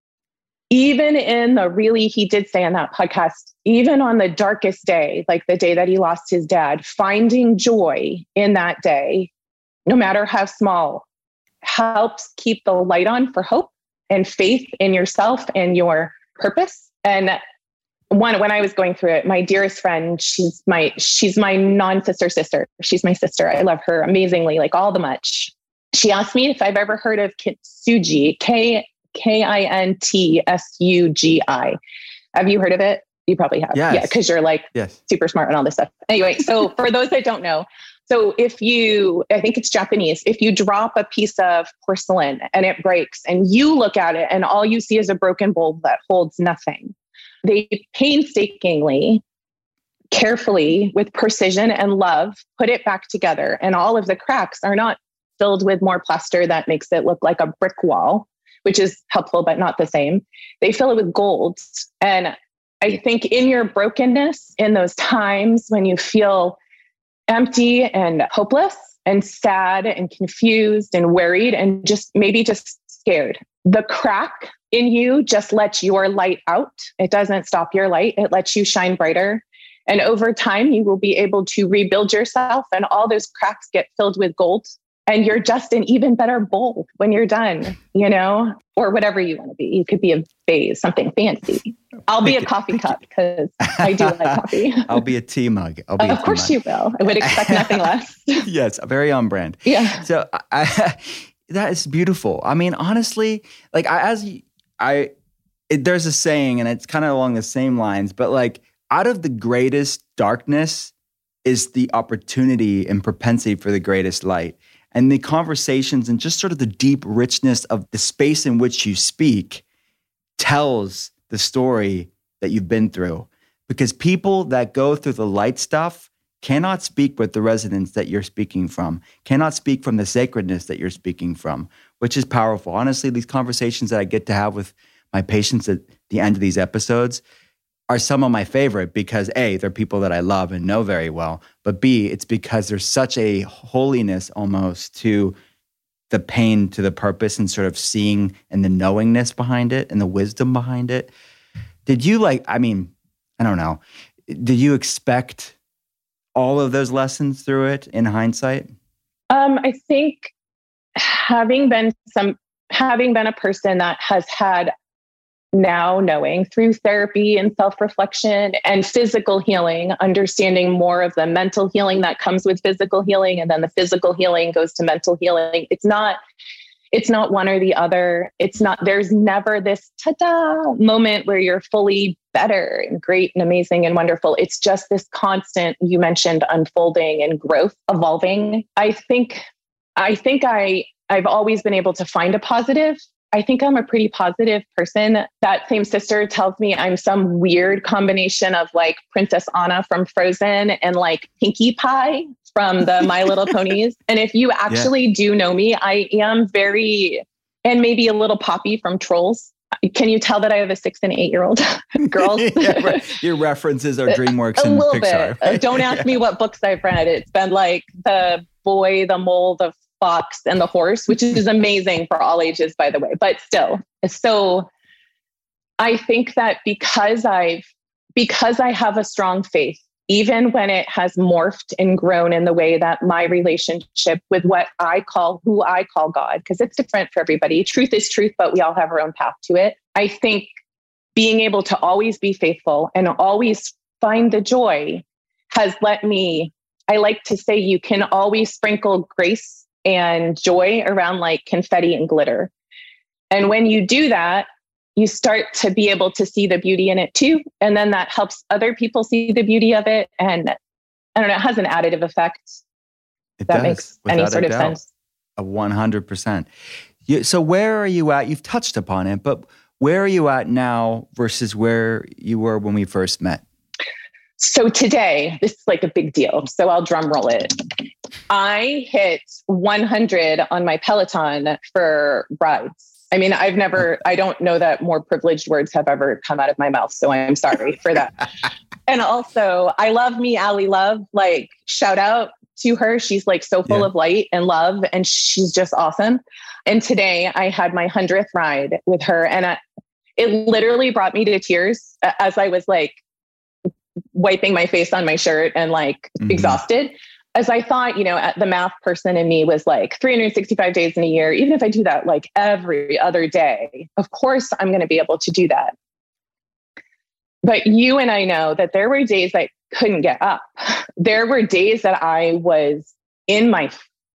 even in the really, he did say on that podcast, even on the darkest day, like the day that he lost his dad, finding joy in that day, no matter how small, helps keep the light on for hope and faith in yourself and your purpose. And one, when I was going through it, my dearest friend, she's my, she's my non-sister sister. She's my sister. I love her amazingly, like all the much. She asked me if I've ever heard of Kintsugi, K K I N T S U G I. Have you heard of it? You probably have. Yes. Yeah, because you're like yes. super smart and all this stuff. Anyway, so for those that don't know, so if you, I think it's Japanese, if you drop a piece of porcelain and it breaks and you look at it and all you see is a broken bowl that holds nothing, they painstakingly, carefully, with precision and love, put it back together. And all of the cracks are not filled with more plaster that makes it look like a brick wall, which is helpful, but not the same. They fill it with gold. And I think in your brokenness, in those times when you feel empty and hopeless and sad and confused and worried and just maybe just scared, the crack in you just lets your light out. It doesn't stop your light. It lets you shine brighter. And over time, you will be able to rebuild yourself and all those cracks get filled with gold. And you're just an even better bowl when you're done, you know, or whatever you want to be. You could be a vase, something fancy. I'll be a coffee cup because I do like coffee. I'll be a tea mug. I'll be of a tea course mug. you will. I would expect nothing less. Yes, very on brand. Yeah. So I, that is beautiful. I mean, honestly, like I, as I, it, there's a saying, and it's kind of along the same lines, but like out of the greatest darkness is the opportunity and propensity for the greatest light. And the conversations and just sort of the deep richness of the space in which you speak tells the story that you've been through. Because people that go through the light stuff cannot speak with the resonance that you're speaking from, cannot speak from the sacredness that you're speaking from, which is powerful. Honestly, these conversations that I get to have with my patients that the end of these episodes are some of my favorite because A, they're people that I love and know very well, but B, it's because there's such a holiness almost to the pain, to the purpose, and sort of seeing and the knowingness behind it and the wisdom behind it. Did you like, I mean, I don't know, did you expect all of those lessons through it in hindsight? Um, I think having been some, having been a person that has had now knowing through therapy and self-reflection and physical healing, understanding more of the mental healing that comes with physical healing, and then the physical healing goes to mental healing. It's not, it's not one or the other. It's not, there's never this ta-da moment where you're fully better and great and amazing and wonderful. It's just this constant, you mentioned, unfolding and growth, evolving. I think, I think I, I've always been able to find a positive. I think I'm a pretty positive person. That same sister tells me I'm some weird combination of like Princess Anna from Frozen and like Pinkie Pie from the My Little Ponies. And if you actually yeah. do know me, I am very, and maybe a little Poppy from Trolls. Can you tell that I have a six and eight year old girls? Yeah, your references are DreamWorks and a little Pixar. Bit. Don't ask yeah. me what books I've read. It's been like The Boy, the Mole, the Fox, and the Horse, which is amazing for all ages, by the way, but still. So I think that because I've, because I have a strong faith, even when it has morphed and grown in the way that my relationship with what I call, who I call God, because it's different for everybody. Truth is truth, but we all have our own path to it. I think being able to always be faithful and always find the joy has let me, I like to say, you can always sprinkle grace and joy around like confetti and glitter. And when you do that, you start to be able to see the beauty in it too. And then that helps other people see the beauty of it. And I don't know, it has an additive effect. It that does, makes any sort of sense. A one hundred percent. You, so where are you at? You've touched upon it, but where are you at now versus where you were when we first met? So today, this is like a big deal. So I'll drum roll it. I hit one hundred on my Peloton for rides. I mean, I've never, I don't know that more privileged words have ever come out of my mouth. So I'm sorry for that. And also, I love me, Allie Love, like shout out to her. She's like so full yeah. of light and love, and she's just awesome. And today I had my hundredth ride with her, and I, it literally brought me to tears as I was like, wiping my face on my shirt and like mm-hmm. exhausted, as I thought, you know, the math person in me was like three hundred sixty-five days in a year. Even if I do that like every other day, of course I'm going to be able to do that. But you and I know that there were days I couldn't get up. There were days that I was in my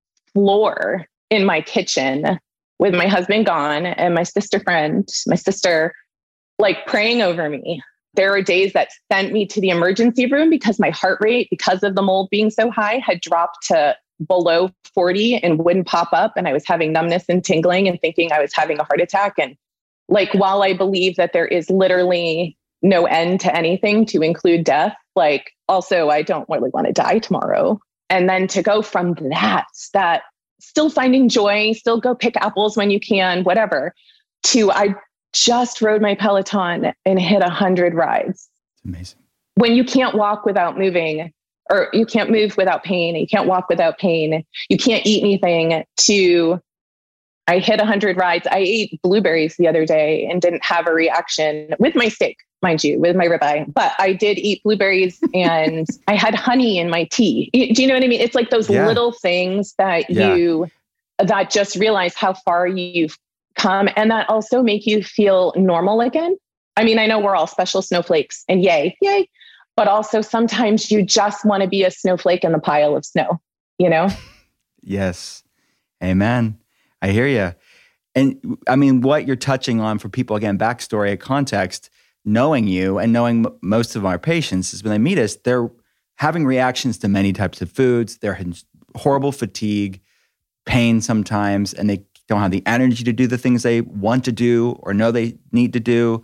floor in my kitchen with my husband gone and my sister friend, my sister, like praying over me. There were days that sent me to the emergency room because my heart rate, because of the mold being so high, had dropped to below forty and wouldn't pop up. And I was having numbness and tingling and thinking I was having a heart attack. And like, while I believe that there is literally no end to anything, to include death, like also, I don't really want to die tomorrow. And then to go from that, that still finding joy, still go pick apples when you can, whatever, to I just rode my Peloton and hit a hundred rides. It's amazing. When you can't walk without moving, or you can't move without pain, you can't walk without pain, you can't eat anything, to I hit a hundred rides. I ate blueberries the other day and didn't have a reaction with my steak, mind you, with my ribeye, but I did eat blueberries and I had honey in my tea. Do you know what I mean? It's like those yeah. little things that yeah. you, that just realize how far you've come, and that also make you feel normal again. I mean, I know we're all special snowflakes and yay, yay, but also sometimes you just want to be a snowflake in the pile of snow, you know? Yes. Amen. I hear you. And I mean, what you're touching on for people, again, backstory, context, knowing you and knowing m- most of our patients is when they meet us, they're having reactions to many types of foods. They're in horrible fatigue, pain sometimes, and they don't have the energy to do the things they want to do or know they need to do.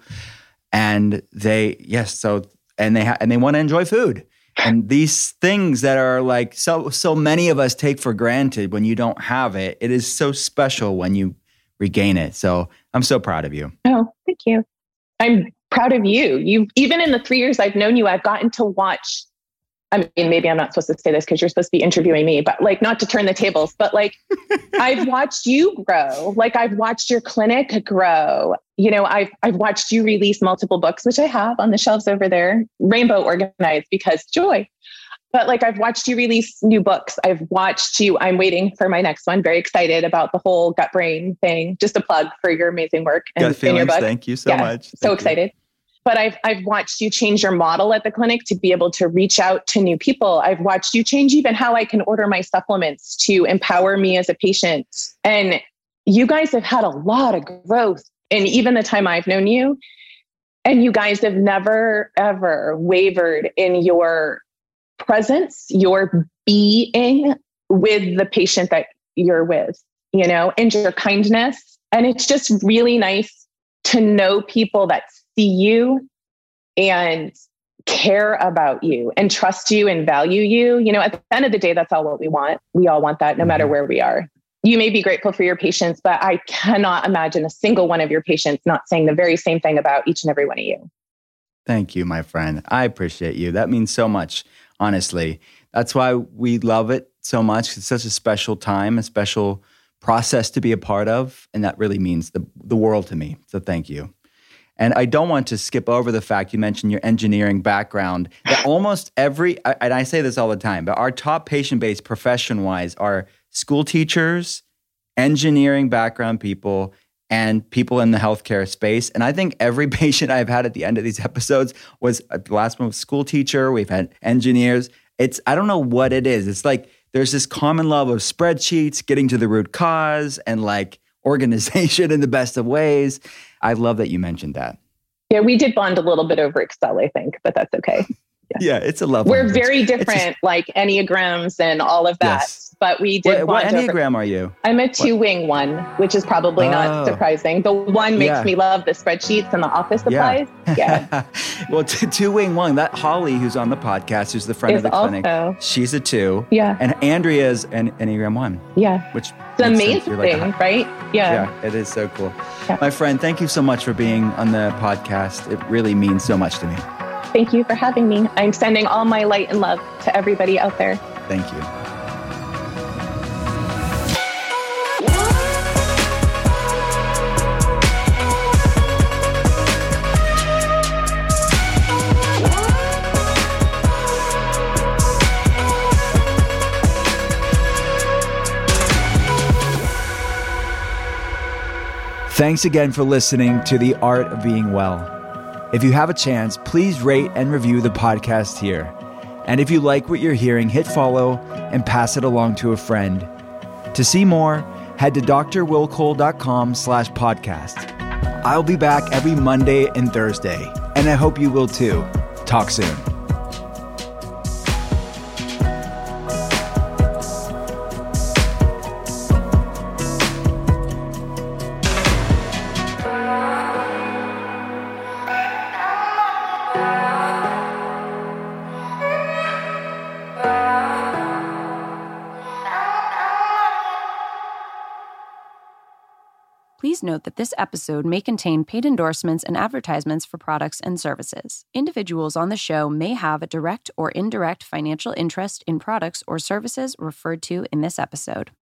And they, yes, so, and they ha- and they want to enjoy food. And these things that are like, so, so many of us take for granted when you don't have it, it is so special when you regain it. So I'm so proud of you. Oh, thank you. I'm proud of you. You, even in the three years I've known you, I've gotten to watch, I mean, maybe I'm not supposed to say this because you're supposed to be interviewing me, but like, not to turn the tables, but like, I've watched you grow. Like, I've watched your clinic grow. You know, I've, I've watched you release multiple books, which I have on the shelves over there, rainbow organized because joy. But like, I've watched you release new books. I've watched you, I'm waiting for my next one. Very excited about the whole gut brain thing. Just a plug for your amazing work and Gut Feelings, in your book. Thank you so yeah, much. So Thank excited. You. But I've, I've watched you change your model at the clinic to be able to reach out to new people. I've watched you change even how I can order my supplements to empower me as a patient. And you guys have had a lot of growth in even the time I've known you. And you guys have never, ever wavered in your presence, your being with the patient that you're with, you know, and your kindness. And it's just really nice to know people that see you and care about you and trust you and value you. You know, at the end of the day, that's all what we want. We all want that no matter where we are. You may be grateful for your patients, but I cannot imagine a single one of your patients not saying the very same thing about each and every one of you. Thank you, my friend. I appreciate you. That means so much, honestly. That's why we love it so much. It's such a special time, a special process to be a part of. And that really means the, the world to me. So thank you. And I don't want to skip over the fact you mentioned your engineering background. That almost every, and I say this all the time, but our top patient base profession-wise are school teachers, engineering background people, and people in the healthcare space. And I think every patient I've had at the end of these episodes was, the last one was school teacher, we've had engineers. It's, I don't know what it is. It's like there's this common love of spreadsheets, getting to the root cause, and like organization in the best of ways. I love that you mentioned that. Yeah, we did bond a little bit over Excel, I think, but that's okay. Yeah, yeah, it's a love. We're language. very different, just, like Enneagrams and all of that. Yes. But we did. What, what bond Enneagram over. are you? I'm a two wing one, which is probably oh. not surprising. The one makes yeah. me love the spreadsheets and the office supplies. Yeah. yeah. Well, t- two wing one. That Holly, who's on the podcast, who's the friend is of the clinic, also, she's a two. Yeah. And Andrea's an Enneagram one. Yeah. Which it's amazing, like, right? Yeah. Yeah, it is so cool. Yeah. My friend, thank you so much for being on the podcast. It really means so much to me. Thank you for having me. I'm sending all my light and love to everybody out there. Thank you. Thanks again for listening to The Art of Being Well. If you have a chance, please rate and review the podcast here. And if you like what you're hearing, hit follow and pass it along to a friend. To see more, head to drwillcole.com slash podcast. I'll be back every Monday and Thursday, and I hope you will too. Talk soon. Please note that this episode may contain paid endorsements and advertisements for products and services. Individuals on the show may have a direct or indirect financial interest in products or services referred to in this episode.